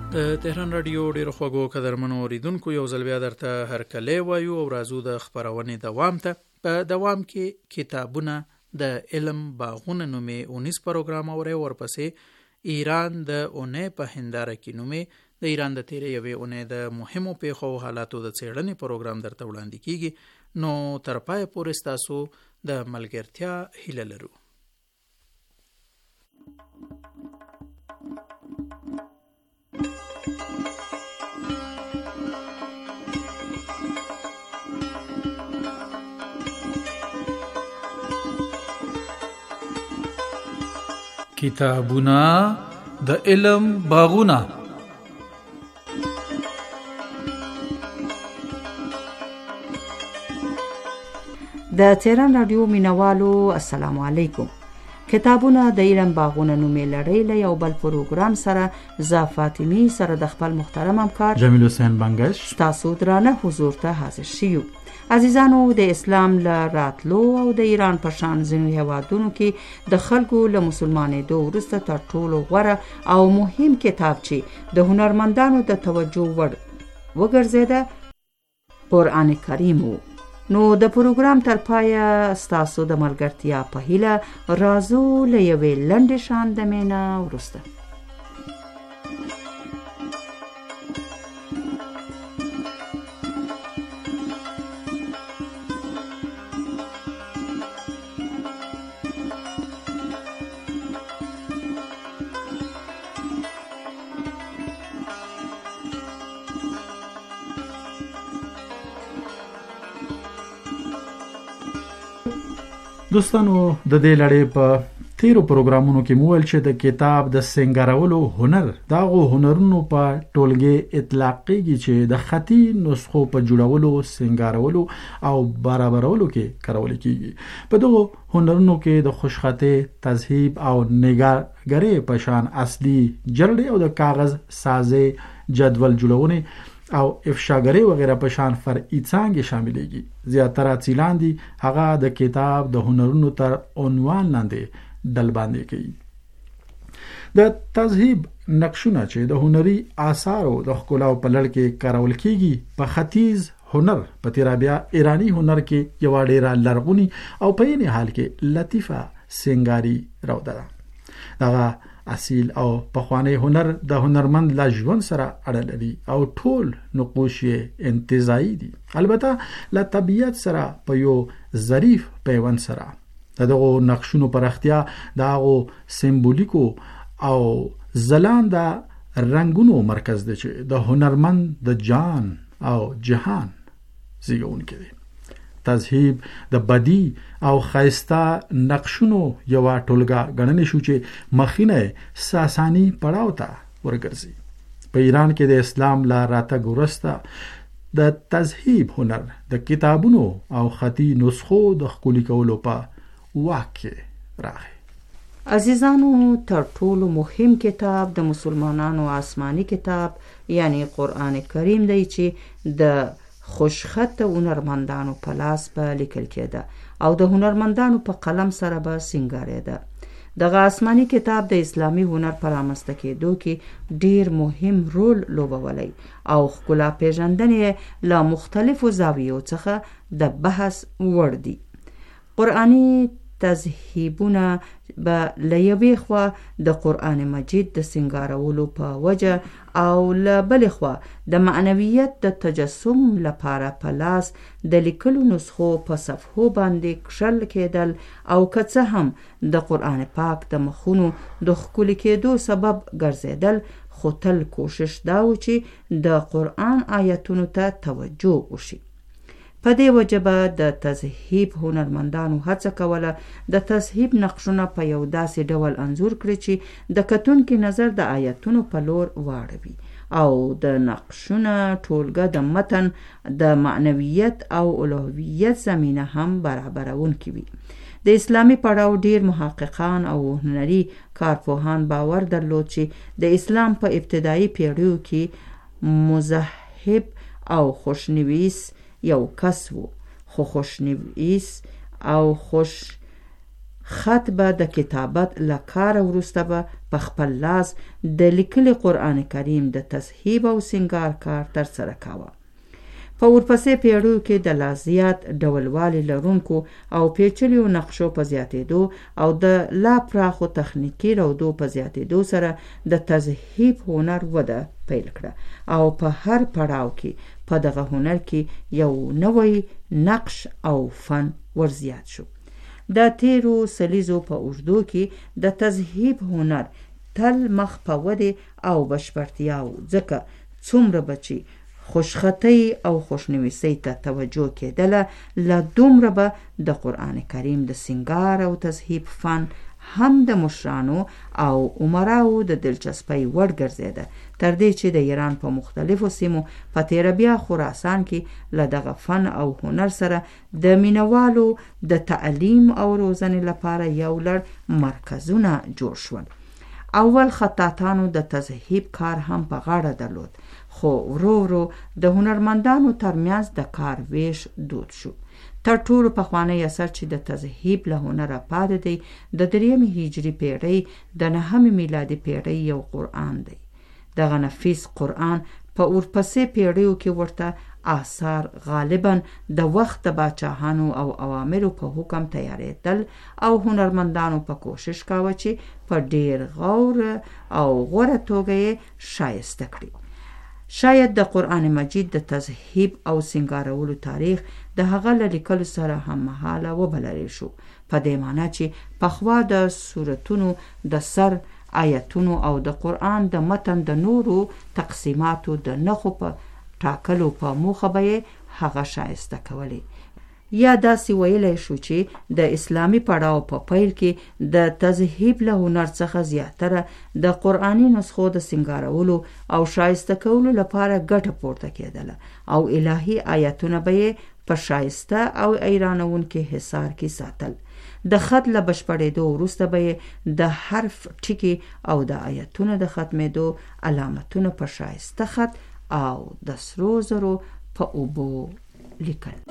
د تهران رادیو ډیرو خوږو قدرمنو اوریدونکو یو ځل بیا درته هرکلی وایو او راځو د خپرونې دوام ته. په دوام کې کتابونه د علم باغونه نومې اونیس پروګرام اورئ، ورپسې ایران د اونۍ په هنداره کې نومې د ایران د تیرې یوې اونۍ د مهمو پیښو او حالاتو د څېړنې پروګرام درته وړاندې کیږي. نو تر پایه پورې ستاسو د ملګرتیا هیله لرو. کتابونه د علم باغونه. د تهران رادیو مینوالو السلام علیکم. کتابونه د علم باغونه نومې لړۍ له یو بل پروګرام سره ز فاطمی سره د خپل محترم همکار جمیل حسین بنگش تاسو درانه حضور ته حاضر شیو. عزیزانو، د اسلام له راتلو او د ایران په شان ځینو هیوادونو کې د خلکو له مسلمانېدو وروسته تر ټولو غوره او مهم کتاب چې د هنرمندانو د توجه وړ وګرځېده قرآن کریم و. نو د پروګرام تر پایه ستاسو د ملګرتیا په هیله راځو له یوې لنډې شاندمینه وروسته. دوستانو، د دې لړۍ په تیرو پروګرامونو کې مول چې د کتاب د سنگارولو هنر داغو هنرونو په ټولګي اطلاقيږي چې د خطي نسخو په جوړولو، سنگارولو او برابرولو کې کارول کیږي. په دغه هنرونو کې د خوشخطي، تذهیب او نگارګری په شان اصلي جرړې او د کاغذ سازي، جدول جوړونه او افشاګری وغیرہ په شان فرعي څانګې شاملېږي. زیاتره څیلاندي هغه د کتاب د هنرونو تر عنوان لاندې ډل باندې کوي. د تذهیب نقشونه چې د هنري آثارو د ښکلا په لړ کې کارول کیږي په ختیځ هنر په تیرابیا ایرانی هنر کې یو ډیره لرغونی او په یې حال کې لطیفه سنگاری راوده. دغه اصیل او پخوانی هنر د هنرمند لا ژوند سره اړه لري او ټول نقوش یې انتزاعي دي، البته لا طبیعت سره په یو ظریف پیوند سره. دغه نقشونو پرختیا دغه سمبولیکو او ځلانده رنگونو مرکز دی چې د هنرمند د جان او جهان زیږون کوي. تذهیب د بدی او خایسته نقشونو یو ټولګه غننې شو چې مخینه ساسانی پړاو ته ورګرځي. په ایران کې د اسلام لا راتګ وروسته د تذهیب هنر د کتابونو او خطي نسخو د خولي کولو په واقع راغی. عزیزانو، تر ټولو مهم کتاب د مسلمانانو آسمانی کتاب یعنی قرآن کریم دی چې د خوشخط هنرمندانو په لاس په لیکل کېده او د هنرمندانو په قلم سره به سنگارېده. دغه آسمانی کتاب د اسلامی هنر په رامنځته کېدو کې ډیر مهم رول لوبولی او ښکلا پیژندنې له مختلفو زاویو څخه د بحث وړ دي. قرآني تذهیبونه به له یوې خوا د قرآن مجید د سنگارولو په وجه او له بلې خوا د معنویت د تجسم لپاره په لاس د لیکلو نسخو په صفحو باندې کښل کېدل او که څه هم د قرآن پاک د مخونو د ښکلي کېدو سبب ګرځېدل، خو تل کوشش دا و چې د قرآن آیتونو ته توجه وشي. په دې وجه به د تذهیب هنرمندانو هڅه کوله د تذهیب نقشونه په یو داسې ډول انځور کړي چې د کتونکي نظر د آیتونو په لور واړوي او د نقشونه ټولګه د متن د معنویت او الوهیت زمینه هم برابرونکې وي. د اسلامي پړاو ډیر محققان او هنري کارپوهان باور درلود چې د اسلام په ابتدایي پیړیو کې مذهب او خوشنویس یو کس وو، خو خوشنویس او خوش خط به د کتابت له کاره وروسته به په خپل لاس د لیکلي قرآن کریم د تصحیب او سینګار کار ترسره کاوه. په ورپسې پیړیو کې د لا زیات ډولوالي لرونکو او پیچلیو نقشو په زیاتېدو او د لا پراخو تخنیکي رودو په زیاتېدو سره د تذهیب هنر وده پیل کړه او په هر پړاو کې په دغه هنر کې یو نوی نقش او فن ورزیات شو. د تیرو سلیزو په اوږدو کې د تذهیب هنر تل مخ په ودې او بشپړتیا و، ځکه څومره به چې خوشخطۍ او خوشنویسۍ ته توجه کېدله، له دومره به د قرآن کریم د سینګار او تذهیب فن هم د مشرانو او عمراو د دلچسپۍ وړ ګرځېده، تر دې چې د ایران په مختلفو سیمو په تیره بیا خراسان کې له دغه فن او هنر سره د مینوالو د تعلیم او روزنې لپاره یو لړ مرکزونه جوړ شول. اول خطاطانو د تذهیب کار هم په غاړه درلود، خو ورو ورو د هنرمندانو ترمنځ د کار ویش دود شو. تر ټولو پخوانی اثر چې د تذهیب له هنره پاتې دی د دریمې هجري پیړۍ د نهمې میلادي پیړۍ یو قرآن دی. دغه نفیس قرآن په ورپسې پیړیو کې ورته آثار غالبا د وخت د باچاهانو او اوامرو په حکم تیارېدل او هنرمندانو په کوشش کاوه چې په ډیر غور او غوره توګه یې شایسته کړي. شاید د قرآن مجید د تذهیب او سینګارولو تاریخ د هغه له لیکلو سره هم مهاله وبللی شو، په دې معنی چې پخوا د سورتونو د سر آیتونو او د قرآن د متن د نورو تقسیماتو د نښو په ټاکلو په موخه به یې هغه شایسته کولی. یا داسې ویلی شو چې د اسلامي پړاو په پیل کې د تذهیب له هنر څخه زیاتره د قرآني نسخو د سینګارولو او شایسته کولو لپاره ګټه پورته کېدله او الهي آیتونه به یې په شایسته او ایرانونکي حصار کې ساتل. د خط له بشپړېدو وروسته به یې د حرف ټکي او د آیتونو د ختمېدو علامتونه په شایسته خط او د سرو زرو په اوبو لیکل.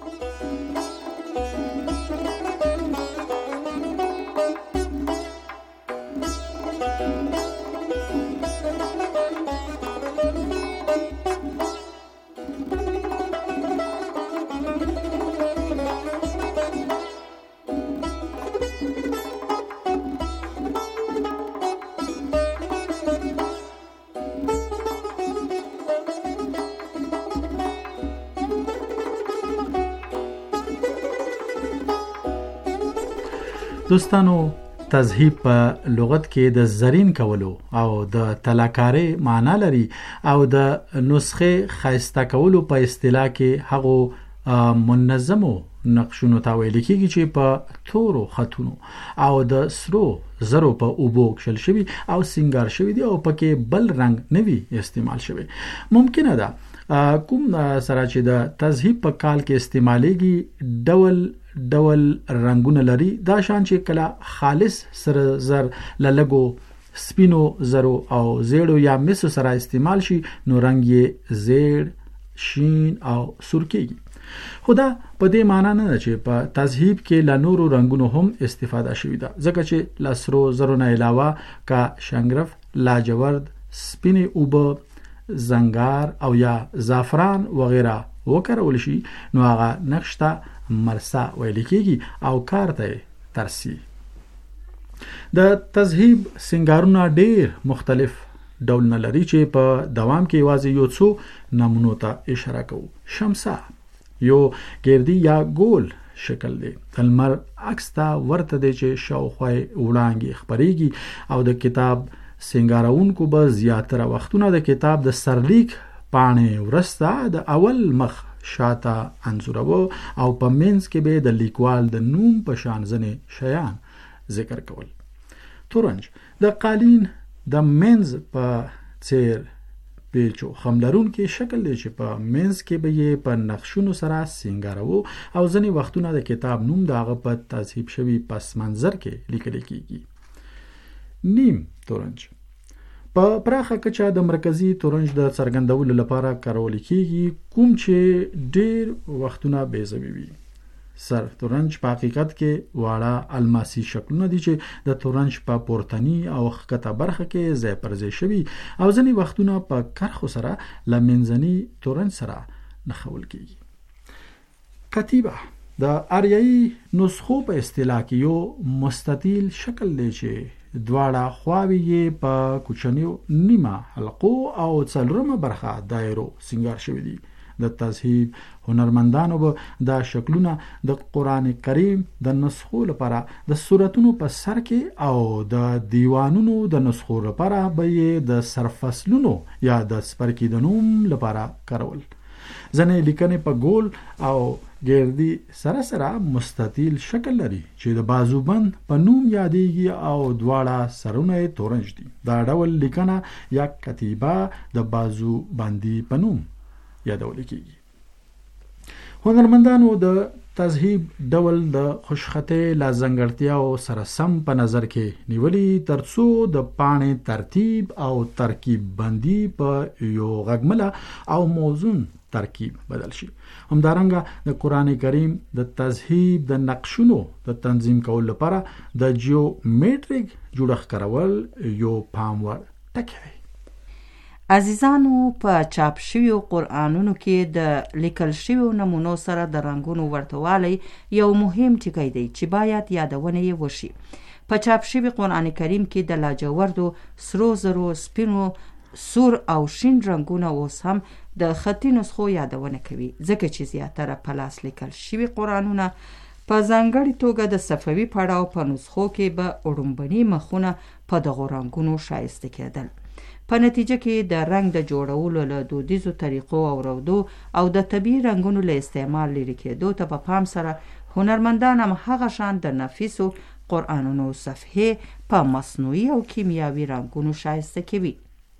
دوستانو، تذهیب په لغت کې د زرین کولو او د طلاکاري معنا لري او د نسخه خاسته کولو په اصطلاح کې هغه منظمو نقشونو ته ویل کېږي چې په تورو خطونو او د سرو زرو په اوبو کشل شوی او سینګار شوی دی او پکې بل رنگ نوی استعمال شوی. ممکنه ده کوم سره چې د تذهیب په کال کې استعمالېږي ډول ډول رنگونه لري، دا شان چې کله خالص سره زر للګو سپینو زرو او زیړو یا مسو سره استعمال شي نو رنگ یې زیړ، شین او سور کېږي. خدا په دې معنی نه چې په تذهیب کې له نورو رنگونو هم استفاده شوې ده، ځکه چې له سرو زرو نه علاوه کا شنګرف، لاجورد، سپینې اوبه، زنګار او یا زعفران وغیرہ وکارول شي نو هغه نقش ته مرسا ویل کېږي او کار ته ترسي. د تذهیب سنگارونه ډیر مختلف ډولونه لري چې په دوام کې یوازې یو څو نمونو ته اشاره کوو. شمسه یو ګردی یا ګول شکل دی، المر عکس ته ورته دی چې شاوخوا وړانګې خپریږي او د کتاب سنگارونکو به زیاتره وختونه د کتاب د سرلیک پاڼې ورسته د اول مخ شاته انځورو او په منځ کې به د لیکوال د نوم په شان ځنې شیان ذکر کول. تورنج د قالین د منځ په څیر پیچو خملرون کې شکل دی چې په منځ کې به یې په نقشونو سره سینګارو او ځنې وختونه د کتاب نوم د هغه په تذهیب شوی پس منظر کې لیکل کېږي. نیم تورنج په پراخه کچه د مرکزی تورنج د څرګندولو لپاره کارول کېږي، کوم چې ډیر وختونه بیزوي وي. سر تورنج په حقیقت کې واړه الماسي شکلونه دي چې د تورنج په پورتنی او ښکته برخه کې ځای پر ځای شوي او ځینې وختونه په کرښو سره له منځني تورنج سره نښول کیږي. کتیبه د آریایي نسخو په اصطلاح کې یو مستطیل شکل دی چې دواړه خواوې یې په کوچنیو نیمه حلقو او څلورمه برخه دایرو سنگار شوی دي. د تذهیب هنرمندانو به دا شکلونه د قرآن کریم د نسخو لپاره د سورتونو په سر کې او د دیوانونو د نسخو لپاره به یې د سرفصلونو یا د سپرکې د نوم لپاره کارول. ځنې لیکنې په ګول او ګردی سره سره مستطیل شکل لري چې د بازوبند په نوم یادېږي او دواړه سرونه یې تورنج دي. دا ډول لیکنه یا کتیبه د بازوبندي په نوم یادول کیږي. هنرمندانو د تذهیب ډول د خوشخطۍ لا ځانګړتیاو سره سم په نظر کې نیولي ترڅو د پاڼې ترتیب او ترکیب بندي په یو غږمله او موزون ترکیب بدل شي. همدارنګه د قرآن کریم د تذهیب د نقشونو د تنظیم کول لپاره د جیومټریک جوړښت کارول یو پام وړ ټکی دی. عزیزانو، په چاپ شویو قرآنونو کې د لیکل شویو نمونو سره د رنګونو ورتوالی یو مهم ټکی دی چې باید یادونه یې وشي. په چاپ شوی قرآن کریم کې د لاجوردو، سرو زرو، سپینو، سور او شین رنګونه اوس هم د خطي نسخو یادونه کوي، ځکه چې زیاتره په لاس لیکل شوي قرآنونه په ځانګړې توګه د صفوي پړاو په نسخو کې به اړومبني مخونه په دغو رنګونو ښایسته کېدل. په نتیجه کې د رنګ د جوړولو له دودیزو طریقو او رودو او د طبیعي رنګونو له استعمال لرې کېدو ته په پام سره هنرمندان هم هغه شان د نفیسو قرآنونو صفحې په مصنوعي او کیمیاوي رنګونو ښایسته کوي.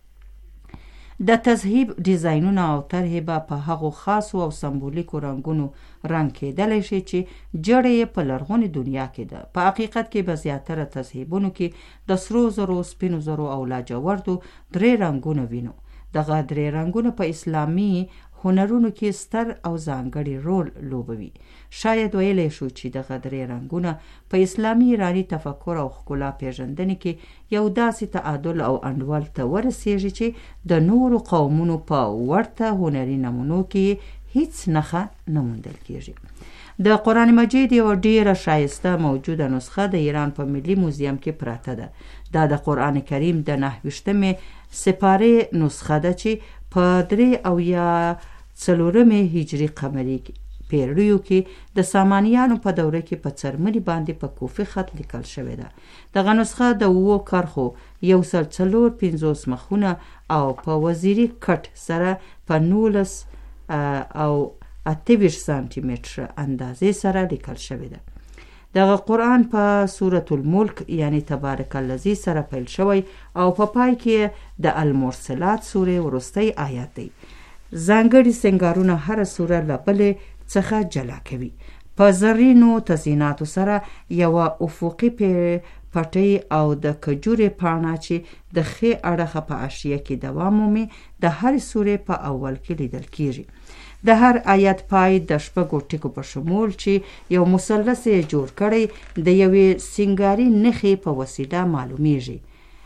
د تذهیب ډیزاینونه او طرحې به په هغو خاصو او سمبولیکو رنګونو رنګ کېدلی شي چې جړې یې په لرغونې دنیا کې ده. په حقیقت کې به زیاتره تذهیبونو کې د سرو زرو، سپینو زرو او لاجوردو درې رنګونه وینو. دغه درې رنګونه په اسلامي هنرونو کې ستر او ځانګړی رول لوبوي. شاید ویلی شو چې دغه درې رنګونه په اسلامي ایرانی تفکر او ښکلا پیژندنې کې یو داسې تعادل او انډول ته ورسیږي چې د نورو قومونو په ورته هنري نمونو کې هیڅ نښه نه موندل کیږي. د قرآن مجید یو ډیره ښایسته موجوده نسخه د ایران په ملي موزیم کې پراته ده. دا د قرآن کریم د نهه ویشتمې سپارې نسخه ده چې په درې او یا څلورمې هجري قمري پیړیو کې د سامانیانو په دوره کې په څرمنې باندې په کوفي خط لیکل شوې ده. دغه نسخه د اوو کرښو، یو سل څلور پنځوس مخونه او په وزیري کټ سره په نولس او اته ویشت سانتي متره اندازې سره لیکل شوې ده. دغه قرآن په سورة الملک یعنی تبارک الذی سره پیل شوی او په پای کې د المرسلات سورې وروستی آیات دی. ځانګړي سنگارونه هر سوره له بلې څخه جلا کوي. په زرینو تزییناتو سره یوه افقي پټۍ او د کجورې پاڼه چې د ښي اړخه په حاشیه کې دوام مومي د هرې سورې په اول کې لیدل کیږي. د هر آیت پای د شپږو ټکو په شمول چې یو مثلث یې جوړ کړی د یوې سنگاري نښې په وسیله معلومیږي.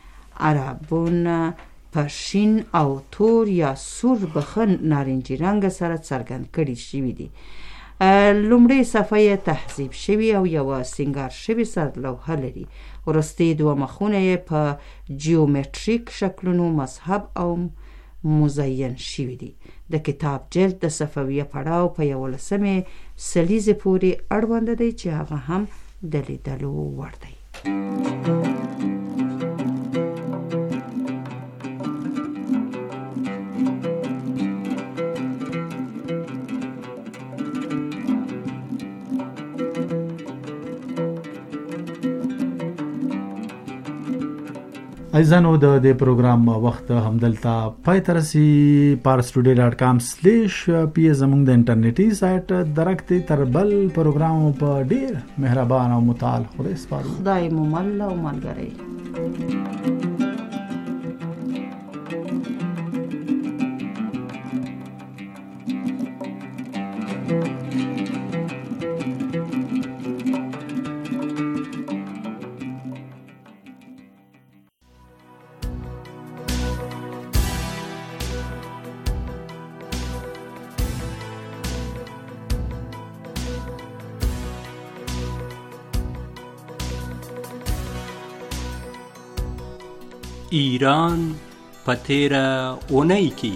عربون په شین او تور یا سور بخن نارنجي رنګ سره څرګند کړي شوي دي. لومړی صفحه یې تحذیب شوي او یوه سنگار شوي سرلوحه لري. وروستي دوه مخونه یې په جیومټریک شکلونو مذهب او مزین شوي دي. د کتاب جلد د صفویه پړاو په یولسمې سلیزې پورې اړوند دی چې هغه هم د لیدلو وړ دی. ایزانو د دې پروګرام وخت همدلته پای ته رسي. پارسټوډي ډاټ کام سلیش پی زموږ د انټرنیټي سایټ درکته تر بل پروګرام په ډیر مهربان او متعال خوري سپارو. خدای مو مل او ملګری. ایران په تیره اونۍ کې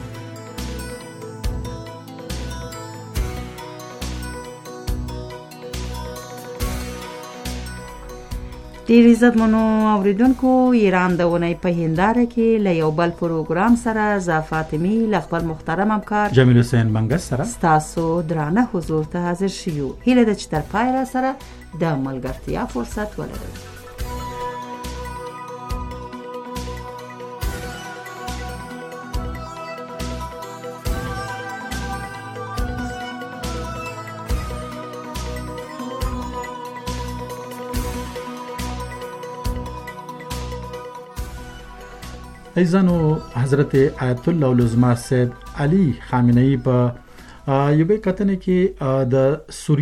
ډیر عزتمنو اوریدونکو، ایران د اونۍ په هنداره کې له یو بل پروګرام سره زه فاطمي له خپل محترم همکار جمیل حسین بنګس سره ستاسو درانه حضور ته حاضر شیو. هیله ده چې تر پایه سره د ملګرتیا فرصت ولرئ. ایزانو حضرت آیت الله العظما سید علی خامنه‌ای په یوه کتنه کې د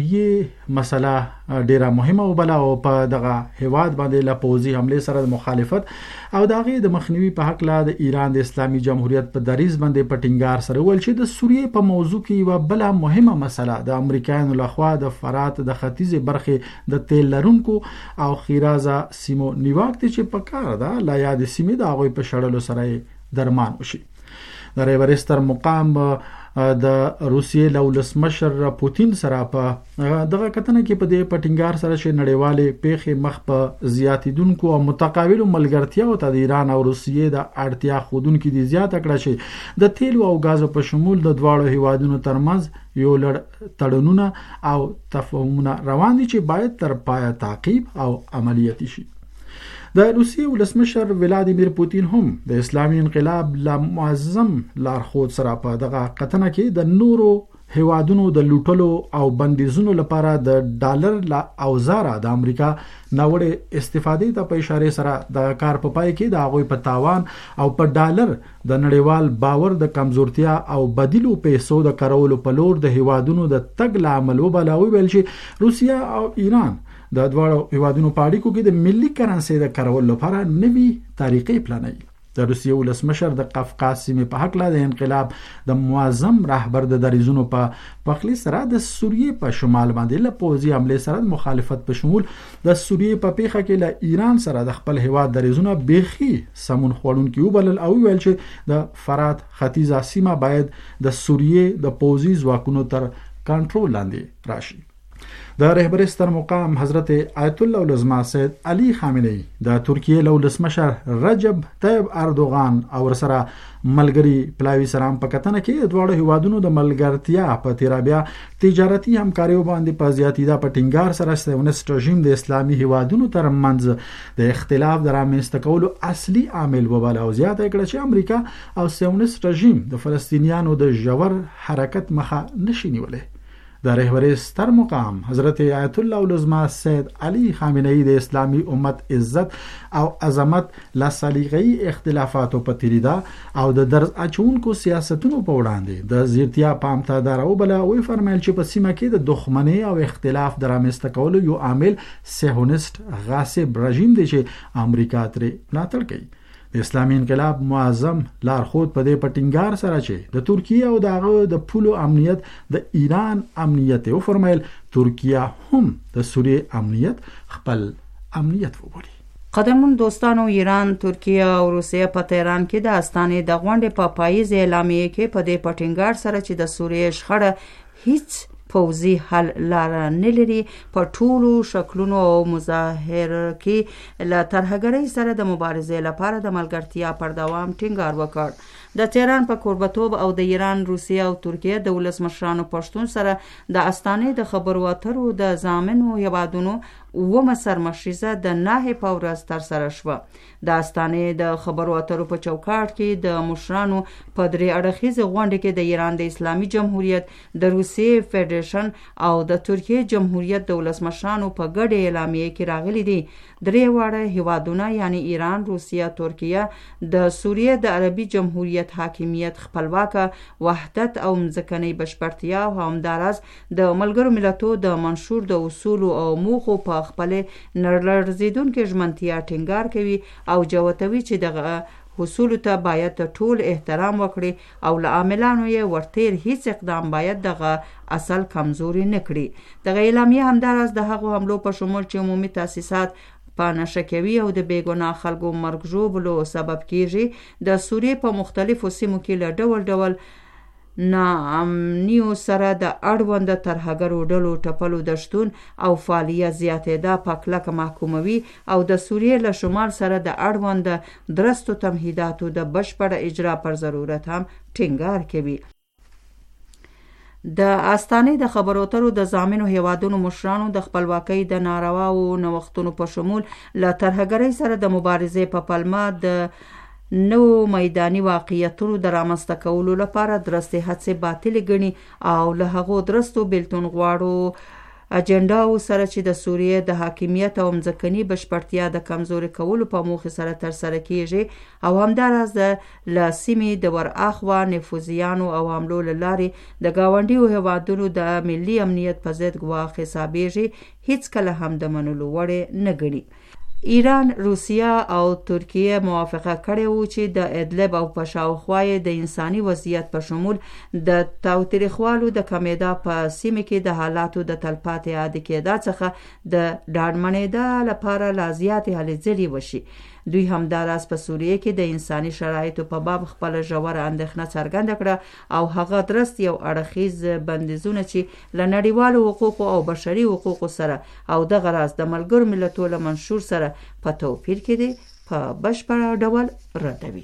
سوریه مسله ډیره مهمه وبله او په دغه هواد باندې له پوځي حمله سره د مخالفت او دغه د مخنیوي په حق لا د ایران د اسلامي جمهوریت په دریز باندې پټینګار سره ول چې د سوریه په موضوع کې یو بل مهمه مسله د امریکایانو لخوا د فرات د ختیځ برخه د تیل لرونکو او خیرازه سیمو نیواک ته چې په کار ده لا یاد سیمه د هغه په شړلو سره درمان وشي. د ریورستر مقام د روسیې له ولسمشر پوتین سره په دغه کتنه کې په دې پټینګار سره چې نړیوالې پیښې مخ په زیاتیدونکو او متقابلو ملګرتیاو ته د ایران او روسیې د اړتیا خودونکو دي زیاته کړه چې د تیل او غازو په شمول د دواړو هیوادونو ترمنځ یو لړ تړونونه او تفاهمونه روان دي چې باید تر پایه تعقیب او عملیاتي شي. د روسیې ولسمشر ولادیمیر پوتین هم د اسلامي انقلاب لا معظم لارښود سره په دغه قطنه کې د نورو هیوادونو د لوټلو او بندیزونو لپاره د ډالر لا اوزاره د امریکا نوړې استفادې ته په اشاره سره د کار په پای کې د هغوی په تاوان او په ډالر د نړیوال باور د کمزورتیا او بدیلو پیسو د کارولو په لور د هیوادونو د تګ لامل وبلاوي ویل چې روسیا او ایران د دواړو هیوادونو په اړیکو کې د ملي کرنسي د کارولو لپاره نوي طریقې پلانوي. د روسیې ولسمشر د قفقاز سیمې په حق لا د انقلاب د معظم رهبر د دریزونو په پخلی سره د سوریې په شمال باندې له پوځي حمله سره د مخالفت په شمول د سوریې په پیښه کې له ایران سره د خپل هیواد دریزونه بیخي سمون خوړونکي وبلل او ویل چې د فرات ختیځه سیمه باید د سوریې د پوځي ځواکونو تر کنټرول لاندې راشي. د رهبرستر مقام حضرت آیت الله العظما سید علی خامنه‌ای د ترکیې له ولسمشر رجب طیب اردوغان او سره ملګری پلاوی سلام په کتنه کې د دواړو هیوادونو د ملګرتیا په تیرابیا تجارتي همکاري باندې په زیاتیدا په ټینګار سره سیونست رژیم د اسلامي هیوادونو ترمنځ د اختلاف د رامنځته کولو اصلي عامل وباله او زیاته کړه چې امریکا او سیونست رژیم د فلسطینیانو د ژور حرکت مخه نشي نیولای. د رهبری ستر مقام حضرت آیت الله العظما سید علی خامنه‌ای د اسلامی امت عزت او عظمت لا سلیقه‌ای اختلافاتو په تیریدا او د درز اچونکو سیاستونو په وړاندې د زیرتیا پام ته درو بل او فرمایل چې په سیمه کې د دښمنۍ او اختلاف درامسته کولو یو عامل صهیونیست غاصب رژیم دی چې امریکا ترې ملاتړ کوي. د اسلامي انقلاب معظم لارښود په دې پټینګار سره چې د ترکیه او دغه د پولو امنیت د ایران امنیت او فرمایل ترکیه هم د سوریه امنیت خپل امنیت وګوري. قدرمن دوستانو، ایران، ترکیه او روسیه په تهران کې د استانې د غونډې په پاییز اعلامیه کې په دې پټینګار سره چې د سوریه شخړه هیڅ پوځي حل لار نه لري په ټولو شکلونو او مظاهر کې له ترهګرۍ سره د مبارزې لپاره د ملګرتیا پر دوام ټینګار وکړ. د تهران په کوربتوب او د ایران، روسیه او ترکیه د ولسمشرانو پښتون سره د استانې د خبرو اترو د ضامنو هیوادونو ومه سرمشریزه د نهه په ورځ تر سره شوه. د استانې د خبرو اترو په چوکاټ کې د مشرانو په درې اړخیزه غونډه کې د ایران د اسلامي جمهوریت، د روسیې فدریشن او د ترکیې جمهوریت د ولسمشرانو په ګډه اعلامیه کې راغلي دي. درې واړه هیوادونه یعنی ایران، روسیه، ترکیه د سوریه د عربي جمهوریت حاکمیت، خپلواکه وحدت او مځکنۍ بشپړتیا او همداراز د ملګرو ملتونو د منشور د اصول او موخو په خپل نړلرزیدونکو ژمنتیا ټینګار کوي او جوتوي چې دغه اصول ته باید ټول احترام وکړي او له عاملانو یې ورتیر هیڅ اقدام باید دغه اصل کمزوري نه کړي. دغه اعلامیه همداراز د هغو حملو په شمول چې عمومي تاسیسات په نشه کوي او د بېګناه خلکو مرګ ژوبلو سبب کیږي. د سوریې په مختلفو سیمو کې له ډول ډول ناامنیو سره د اړونده ترهګرو ډلو ټپلو د شتون او فعالیت زیاتېدا په کلکه محکوموي او د سوریې له شمال سره د اړونده درستو تمهیداتو د بشپړه اجرا پر ضرورت هم ټینګار کوي. د استانې د خبرو اترو د ضامنو هیوادونو مشرانو د خپلواکۍ د نارواو نوښتونو په شمول له ترهګرۍ سره د مبارزې په پلمه د نو میداني واقعیتونو د رامنځته کولو لپاره درستې هڅې باطلې ګڼي او له هغو درستو بیلتون غواړو اجنډاو سره چې د سوریې د حاکمیت او مځکني بشپړتیا د کمزوري کولو په موخې سره ترسره کیږي او همداراز د له سیمې د ورآخوا نفوذیانو او حملو له لارې د ګاونډیو هیوادونو د ملي امنیت په ضد ګواښ حسابیږي، هیڅکله هم د منلو وړ نه ګڼي. ایران، روسیه او ترکیه موافقه کړې وه چې د ادلب او په شاوخوا یې د انساني وضعیت په شمول د تاوتریخوالو د کمیدا په سیمه کې د حالاتو د تلپاتې عادي کېدا څخه د ډاډمنېدا لپاره لا زیاتې هلې ځلې وشي. دوی همداراز په سوریې کې د انساني شرایطو په باب خپله ژوره اندېښنه څرګنده کړه او هغه درست یو اړخیز بندیزونه چې له نړیوالو حقوقو او بشري حقوقو سره او دغه راز د ملګرو ملتونو له منشور سره په توپیر کې دی په بشپړه ډول ردوي.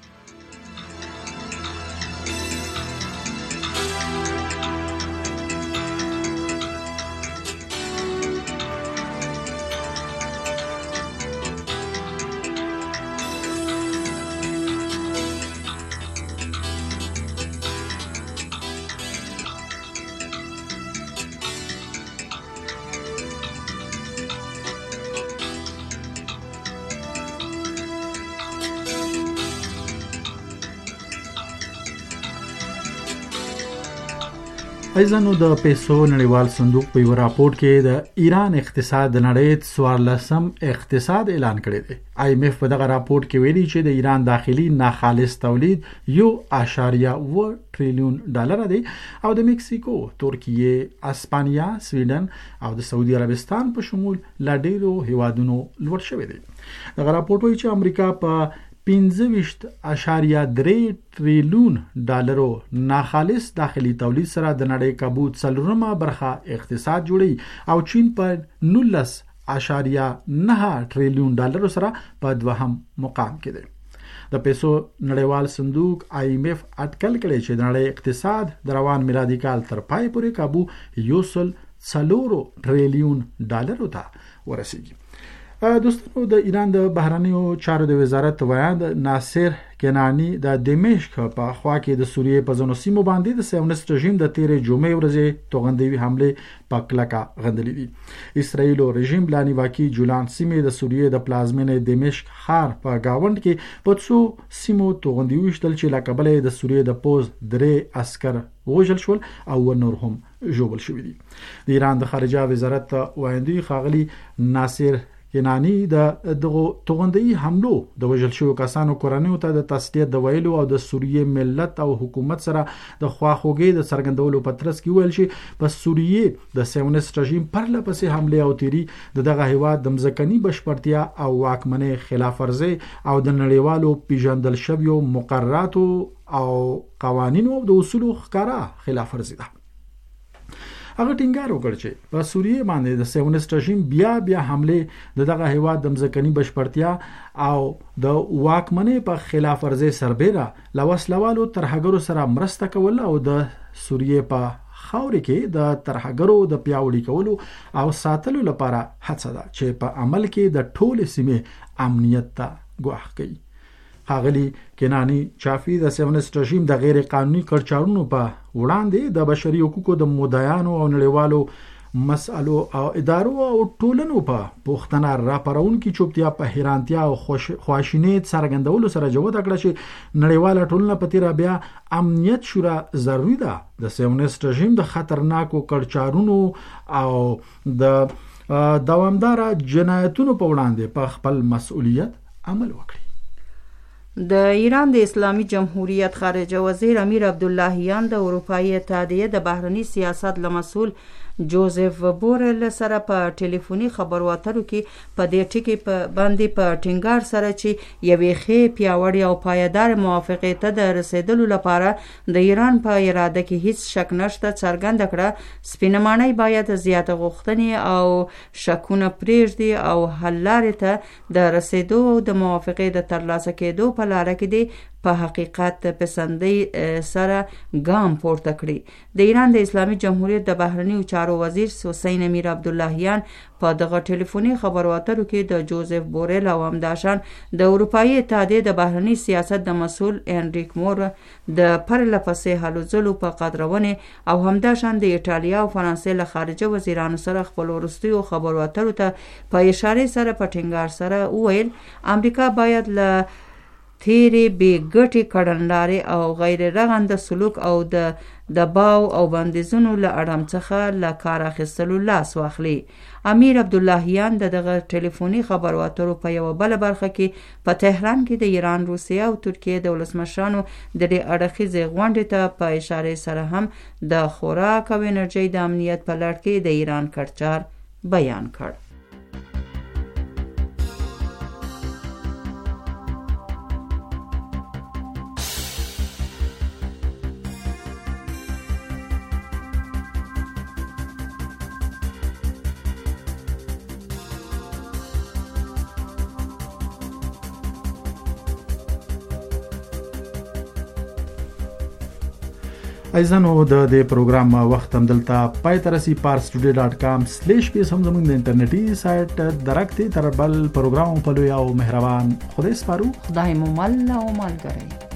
ایزانو د پیسو نړیوال صندوق په یو راپورټ کې د ایران اقتصاد د نړۍ څوارلسم اقتصاد اعلان کړی دی. آی ایم ایف په دغه راپورټ کې ویلي چې د ایران داخلي ناخالص تولید یو اشاریه و ټریلیون ډالر دی او د میکسیکو، ترکیه، اسپانیا، سویډن او د سعودي عربستان په شمول لا ډیرو هیوادونو لوړ شوی دی. دغه راپورټ وایي چې امریکا په پنځه ویشت اشاریه درې ټریلیون ډالرو ناخالص داخلي تولید سره د نړۍ کابو څلورمه برخه اقتصاد جوړي او چین په نولس اشاریه نه ټریلیون ډالرو سره په دوهم مقام کې دی. د پیسو نړیوال صندوق آی ایم ایف اټکل کړي چې د نړۍ اقتصاد د روان میلادي کال تر پای پورې کابو یو سل څلورو ټریلیون ډالرو ته ورسیږي. دوستانو، د ایران د بهرنیو چارو د وزارت ویاند ناصر کنانی د دمشق په خوا کې د سوریې په ځینو سیمو باندې د صهیونیست رژیم د تیرې جمعې ورځې توغندوي حمله په کلکه غندلې دي. اسرائیل رژیم لا نیواکي جولان سیمې د سوریې د پلازمینې دمشق ښار په گاوند کې په څو سیمو توغندوي وشتل چې له کبله د سوریې د پوز درې عسكر وژل شول او نور هم ژوبل شوي دي. د ایران د خارجه وزارت وایندوی خاغلی ناصر کنانی د دغه توغندي حملو د وژل شوو کسانو کورنیو ته د تسلیت د ویلو او د سوریې ملت او حکومت سره د خواخوږۍ د څرګندولو په ترڅ کې ویل چې په سوریې د صهیونیست رژیم پرله پسې حمله او تیری د دغه هیواد د مځکني بشپړتیا او واکمنۍ خلاف ورزي او د نړیوالو پیژندل شویو مقرراتو او قوانینو او د اصولو ښکارا خلاف ورزي ده. هغه ټینګار وکړ چې په سوریې باندې د صهیونیست رژیم بیا بیا حمله د دغه هیواد د مځکني بشپړتیا او د واکمنۍ په خلاف ورزي سربېره لوسلوالو ترهګرو سره مرسته کول او د سوریې په خاورې کې د ترهګرو د پیاوړي کولو او ساتلو لپاره هڅه ده چې په عمل کې د ټولې سیمې امنیت ته ګواښ کوي. خاغلی کنانی چافی د صهیونیست رژیم د غیر قانوني کړچارونو په وړاندې د بشري حقوقو د مدعیانو او نړیوالو مسالو او ادارو او ټولنو په پوښتنه راپارونکو چوپتیا په حیرانتیا او خواشینۍ څرګندولو سره جوړه کړه چې نړیواله ټولنه په تیر بیا امنیت شورا ضروری ده د صهیونیست رژیم د خطرناکو کړچارونو او د دوامدار جنایتونو په وړاندې په خپل مسؤلیت عمل وکړي. د ایران د اسلامي جمهوریت خارجه وزیر امیر عبداللهیان د اروپایي اتحادیه د بهرني سیاست له مسؤل جوزف بورل سره په ټلیفوني خبرو اترو کې په دې ټکي په باندې په ټینګار سره چې یوې ښې پیاوړې او پایدار موافقې ته د رسیدلو لپاره د ایران په اراده کې هیڅ شک نشته څرګنده کړه سپینمانۍ باید زیاته غوښتنې او شکونه پرېږدي او حل لارې ته د رسیدو او د موافقې د ترلاسه کېدو په لاره کې دی په حقیقت پسندۍ سره ګام پورته کړي. د ایران د اسلامي جمهوریت د بهرنیو چارو وزیر حسین امیر عبداللهیان په دغه ټلیفوني خبرو اترو کې د جوزف بورل او همداشان د اروپایي اتحادیې د بهرني سیاست د مسؤل انریک مور د پرله پسې هلو ځلو په قدرونې او همداشان د ایټالیا او فرانسې له خارجه وزیرانو سره خپل وروستیو خبرو اترو ته په اشارې سره په ټینګار سره وویل امریکا باید له تیرې بې ګټې کړنلارې او غیر رغنده سلوک او د دباو او بندیزونو له اړم څخه له کار اخیستلو لاس واخلي. امیر عبداللهیان د دغه ټلیفوني خبرو اترو په یوه بله برخه کې په تهران کې د ایران، روسیې او ترکیې د ولسمشرانو د دې اړخیزې غونډې ته په اشارې سره هم د خوراک او انرژۍ د امنیت په لړ کې د ایران کړچار بیان کړ. ایزانو د دې پروګرام وخت هم دلته پای ته رسي. parstoday dot com سلیش پیس هم زموږ د انټرنیټي سایټ درکتي تر بل پروګرام په لوی او مهربان خدای سپارو. خدای مو مل او ملګری.